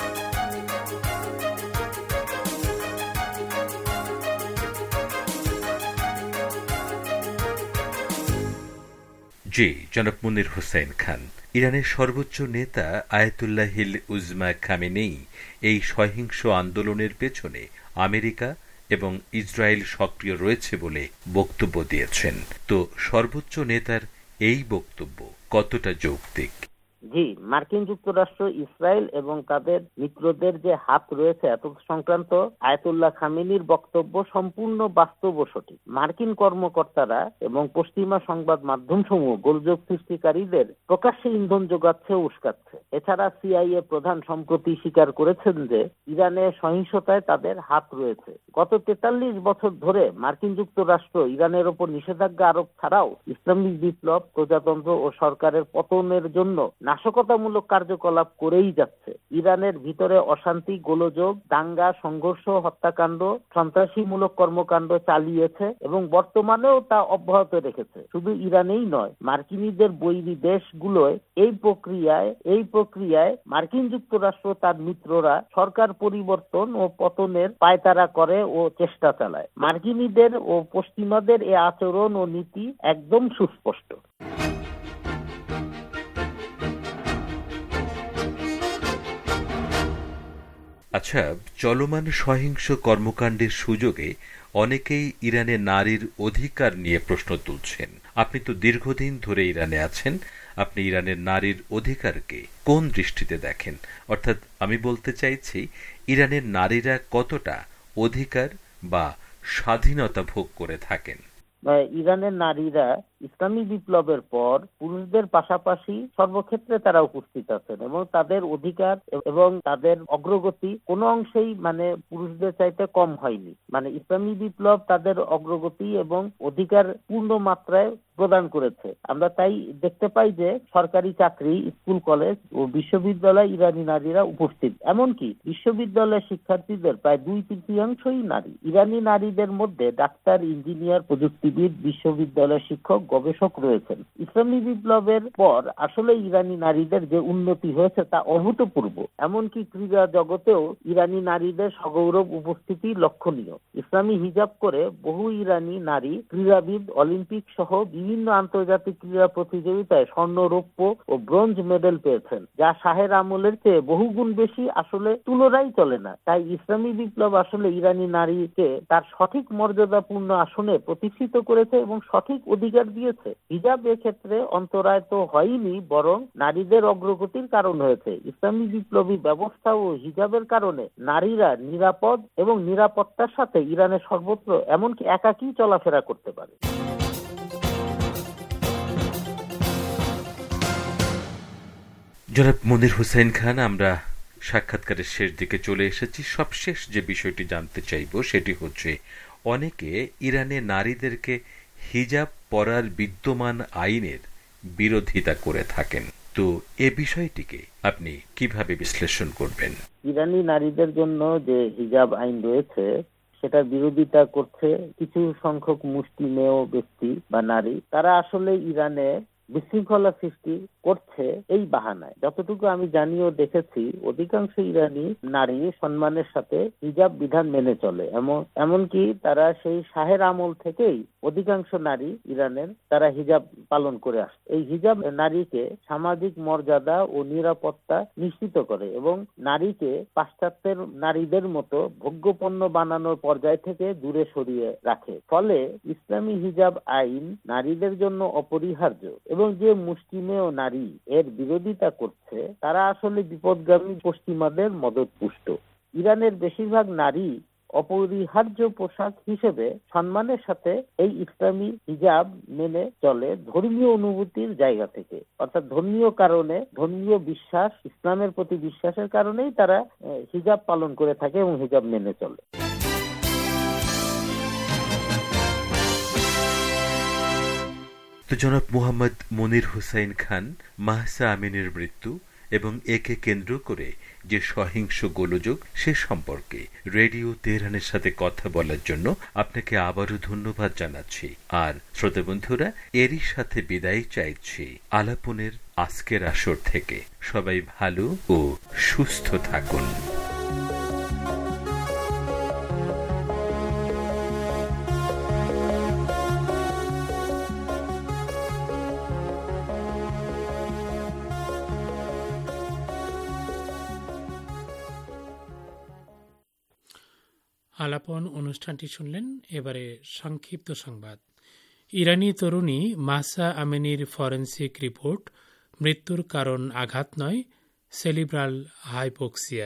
জি, জনাব মুনির হোসেন খান। ইরানের সর্বোচ্চ নেতা আয়াতুল্লাহিল উজমা খামেনেই এই সহিংস আন্দোলনের পেছনে আমেরিকা এবং ইসরায়েল সক্রিয় রয়েছে বলে বক্তব্য দিয়েছেন। তো সর্বোচ্চ নেতার এই বক্তব্য কতটা যৌক্তিক? জি, মার্কিন যুক্তরাষ্ট্র, ইসরায়েল এবং তাদের মিত্রদের যে হাত রয়েছে এত সংক্রান্ত আয়াতুল্লাহ খামেনির বক্তব্য সম্পূর্ণ বাস্তব ও সঠিক। মার্কিন কর্মকর্তারা এবং পশ্চিমা সংবাদ মাধ্যম সমূহ গোলযোগ সৃষ্টিকারীদের প্রকাশ্যে ইন্ধন যোগাচ্ছে ও উস্কাচ্ছে। এছাড়া সিআইএ প্রধান সম্প্রতি স্বীকার করেছেন যে ইরানের সহিংসতায় তাদের হাত রয়েছে। গত 43 বছর ধরে মার্কিন যুক্তরাষ্ট্র ইরানের ওপর নিষেধাজ্ঞা আরোপ ছাড়াও ইসলামিক বিপ্লব, প্রজাতন্ত্র ও সরকারের পতনের জন্য নাশকতামূলক কার্যকলাপ করেই যাচ্ছে। ইরানের ভিতরে অশান্তি, গোলযোগ, দাঙ্গা, সংঘর্ষ, হত্যাকাণ্ড, সন্ত্রাসীমূলক কর্মকাণ্ড চালিয়েছে এবং বর্তমানেও তা অব্যাহত রেখেছে। শুধু ইরানেই নয়, মার্কিনীদের বৈরী দেশগুলোয় এই প্রক্রিয়ায় মার্কিন যুক্তরাষ্ট্র তার মিত্ররা সরকার পরিবর্তন ও পতনের পায়তারা করে ও চেষ্টা চালায়। মার্কিনীদের ও পশ্চিমাদের এ আচরণ ও নীতি একদম সুস্পষ্ট। আচ্ছা, চলমান সহিংস কর্মকাণ্ডের সুযোগে অনেকেই ইরানে নারীর অধিকার নিয়ে প্রশ্ন তুলছেন। আপনি তো দীর্ঘদিন ধরে ইরানে আছেন, আপনি ইরানের নারীর অধিকারকে কোন দৃষ্টিতে দেখেন? অর্থাৎ আমি বলতে চাইছি, ইরানের নারীরা কতটা অধিকার বা স্বাধীনতা ভোগ করে থাকেন? ইরানের নারীরা ইসলামী বিপ্লবের পর পুরুষদের পাশাপাশি সর্বক্ষেত্রে তারা উপস্থিত আছেন এবং তাদের অধিকার এবং তাদের অগ্রগতি কোনো অংশেই পুরুষদের চাইতে কম হয়নি। ইসলামী বিপ্লব তাদের অগ্রগতি এবং অধিকার পূর্ণ মাত্রায় প্রদান করেছে। আমরা তাই দেখতে পাই যে সরকারি চাকরি, স্কুল, কলেজ ও বিশ্ববিদ্যালয়ে ইরানি নারীরা উপস্থিত। এমনকি বিশ্ববিদ্যালয়ের শিক্ষার্থীদের প্রায় 2/3 নারী। ইরানি নারীদের মধ্যে ডাক্তার, ইঞ্জিনিয়ার, প্রযুক্তিবিদ, বিশ্ববিদ্যালয়ের শিক্ষক, গবেষক রয়েছেন। ইসলামী বিপ্লবের পর আসলে ইরানি নারীদের যে উন্নতি হয়েছে তা অভূতপূর্ব। এমনকি ক্রীড়া জগতেও ইরানি নারীদের সগৌরব উপস্থিতি লক্ষণীয়। ইসলামী হিজাব করে বহু ইরানি নারী ক্রীড়াবিদ, অলিম্পিক সহ বিভিন্ন আন্তর্জাতিক ক্রীড়া প্রতিযোগিতায় স্বর্ণ, রৌপ্য ও ব্রোঞ্জ মেডেল পেয়েছেন, যা শাহের আমলের চেয়ে বহুগুণ বেশি। আসলে তুলনাই চলে না। তাই ইসলামী বিপ্লব আসলে ইরানি নারীকে তার সঠিক মর্যাদাপূর্ণ আসনে প্রতিষ্ঠিত করেছে এবং সঠিক অধিকার দিয়েছে। হিজাব এক্ষেত্রে অন্তরায় তো হয়নি, বরং নারীদের অগ্রগতির কারণ হয়েছে। ইসলামী বিপ্লবী ব্যবস্থা ও হিজাবের কারণে নারীরা নিরাপদ এবং নিরাপত্তার সাথে ইরানের সর্বত্র, এমনকি একাকী চলাফেরা করতে পারে। জনাব মুনির হোসেন খান, আমরা সাক্ষাৎকারের শেষ দিকে চলে এসেছি। সবশেষ যে বিষয়টি জানতে চাইব সেটি হচ্ছে, অনেকে ইরানে নারীদেরকে হিজাব পরার বিদ্যমান আইনের বিরোধিতা করে থাকেন। তো এ বিষয়টিকে আপনি কিভাবে বিশ্লেষণ করবেন? ইরানি নারীদের জন্য যে হিজাব আইন রয়েছে সেটা বিরোধিতা করছে কিছু সংখ্যক মুসলিমেয় ব্যক্তি বা নারী। তারা আসলে ইরানে বিশৃঙ্খলা সৃষ্টি করছে এই বাহানায়। যতটুকু আমি জানিও দেখেছি, অধিকাংশ ইরানি নারী সম্মানের সাথে হিজাব বিধান মেনে চলে। এমনকি তারা সেই শাহের আমল থেকেই অধিকাংশ নারী ইরানের তারা হিজাব পালন করে আসছে। এই হিজাব নারীকে সামাজিক মর্যাদা ও নিরাপত্তা নিশ্চিত করে এবং নারীকে পাশ্চাত্যের নারীদের মতো ভোগ্যপণ্য বানানোর পর্যায় থেকে দূরে সরিয়ে রাখে। ফলে ইসলামী হিজাব আইন নারীদের জন্য অপরিহার্য এবং যে মুসলিমেও নারী এর বিরোধিতা করছে তারা আসলে বিপদগামী পশ্চিমাদের মদতপুষ্ট। ইরানের বেশিরভাগ নারী অপরিহার্য পোশাক হিসেবে সম্মানের সাথে এই ইসলামী হিজাব মেনে চলে ধর্মীয় অনুভূতির জায়গা থেকে, অর্থাৎ ধর্মীয় কারণে, ধর্মীয় বিশ্বাস, ইসলামের প্রতি বিশ্বাসের কারণেই তারা হিজাব পালন করে থাকে এবং হিজাব মেনে চলে। তো জনাব মোহাম্মদ মনির হুসাইন খান, মাহসা আমিনের মৃত্যু এবং একে কেন্দ্র করে যে সহিংস গোলযোগ সে সম্পর্কে রেডিও তেহরানের সাথে কথা বলার জন্য আপনাকে আবারও ধন্যবাদ জানাচ্ছি। আর শ্রোতা বন্ধুরা, এরই সাথে বিদায় চাইছি আলাপনের আজকের আসর থেকে। সবাই ভালো ও সুস্থ থাকুন। আলাপন অনুষ্ঠানটি শুনলেন। এবারে সংক্ষিপ্ত সংবাদ। ইরানি তরুণী মাহসা আমিনির ফরেন্সিক রিপোর্ট, মৃত্যুর কারণ আঘাত নয়, সেরিব্রাল হাইপোক্সিয়া।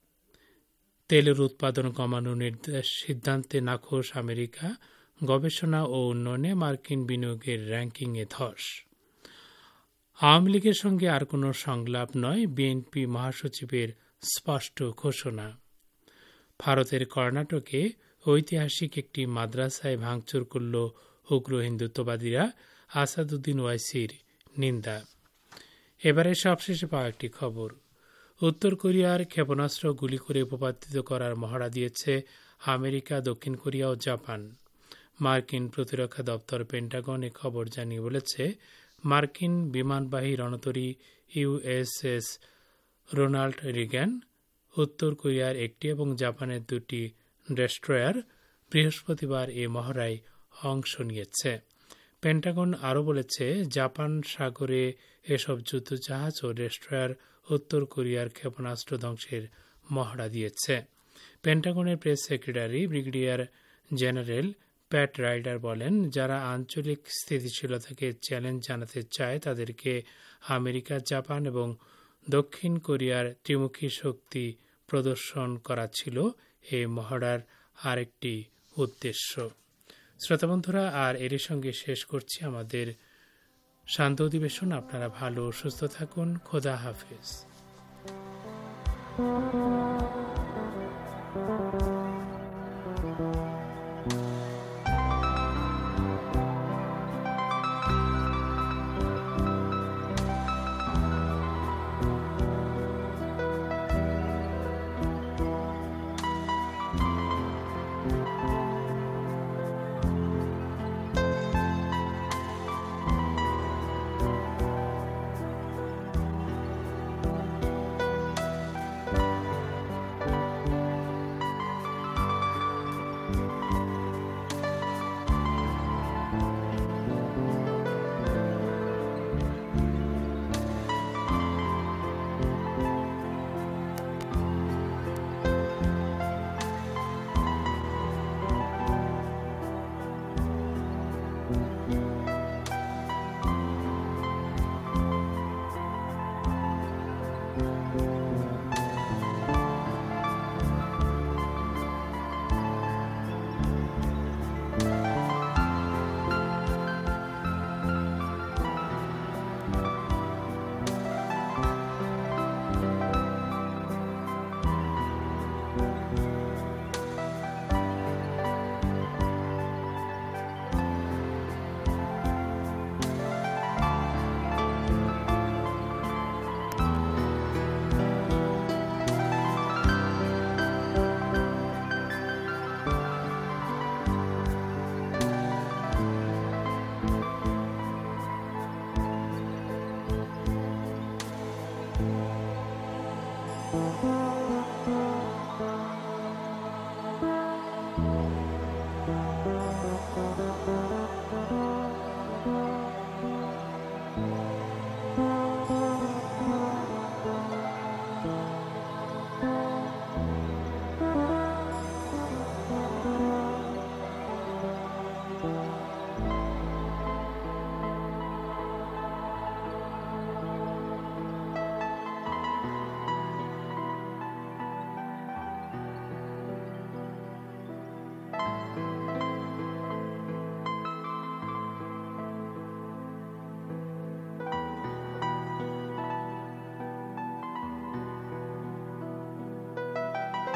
তেলের উৎপাদন কমানোর সিদ্ধান্তে নাখোশ আমেরিকা, গবেষণা ও উন্নয়নে মার্কিন বিনিয়োগের র্যাঙ্কিংয়ে ধস। আওয়ামী লীগের সঙ্গে আর কোনো সংলাপ নয়, বিএনপি মহাসচিবের স্পষ্ট ঘোষণা। ভারতের কর্ণাটকে ঐতিহাসিক একটি মাদ্রাসায় ভাঙচুর করল উগ্র হিন্দুত্ববাদীরা, আসাদুদ্দিন ওয়াইসির নিন্দা। এবারে সবশেষে পাওয়া একটি খবর। উত্তর কোরিয়ার ক্ষেপণাস্ত্র গুলি করে উপপাদিত করার মহড়া দিয়েছে আমেরিকা, দক্ষিণ কোরিয়া ও জাপান। মার্কিন প্রতিরক্ষা দপ্তর পেন্টাগন এ খবর জানিয়ে বলেছে, মার্কিন বিমানবাহী রণতরী ইউএসএস রোনাল্ড রিগ্যান, উত্তর কোরিয়ার একটি এবং জাপানের দুটি ডেস্ট্রয়ার বৃহস্পতিবার এ মহড়ায় অংশ নিয়েছে। পেন্টাগন আরও বলেছে, জাপান সাগরে এসব যুদ্ধজাহাজ ও ডেস্ট্রয়ার উত্তর কোরিয়ার ক্ষেপণাস্ত্র ধ্বংসের মহড়া দিয়েছে। পেন্টাগনের press secretary brigadier general Pat Ryder বলেন, যারা আঞ্চলিক স্থিতিশীলতাকে চ্যালেঞ্জ জানাতে চায় তাদেরকে আমেরিকা, জাপান এবং দক্ষিণ কোরিয়ার ত্রিমুখী শক্তি প্রদর্শন করা ছিল এই মহড়ার আরেকটি উদ্দেশ্য। শ্রোতাবন্ধুরা, আর এর সঙ্গে শেষ করছি আমাদের শান্ত অধিবেশন। আপনারা ভালো সুস্থ থাকুন। খোদা হাফেজ।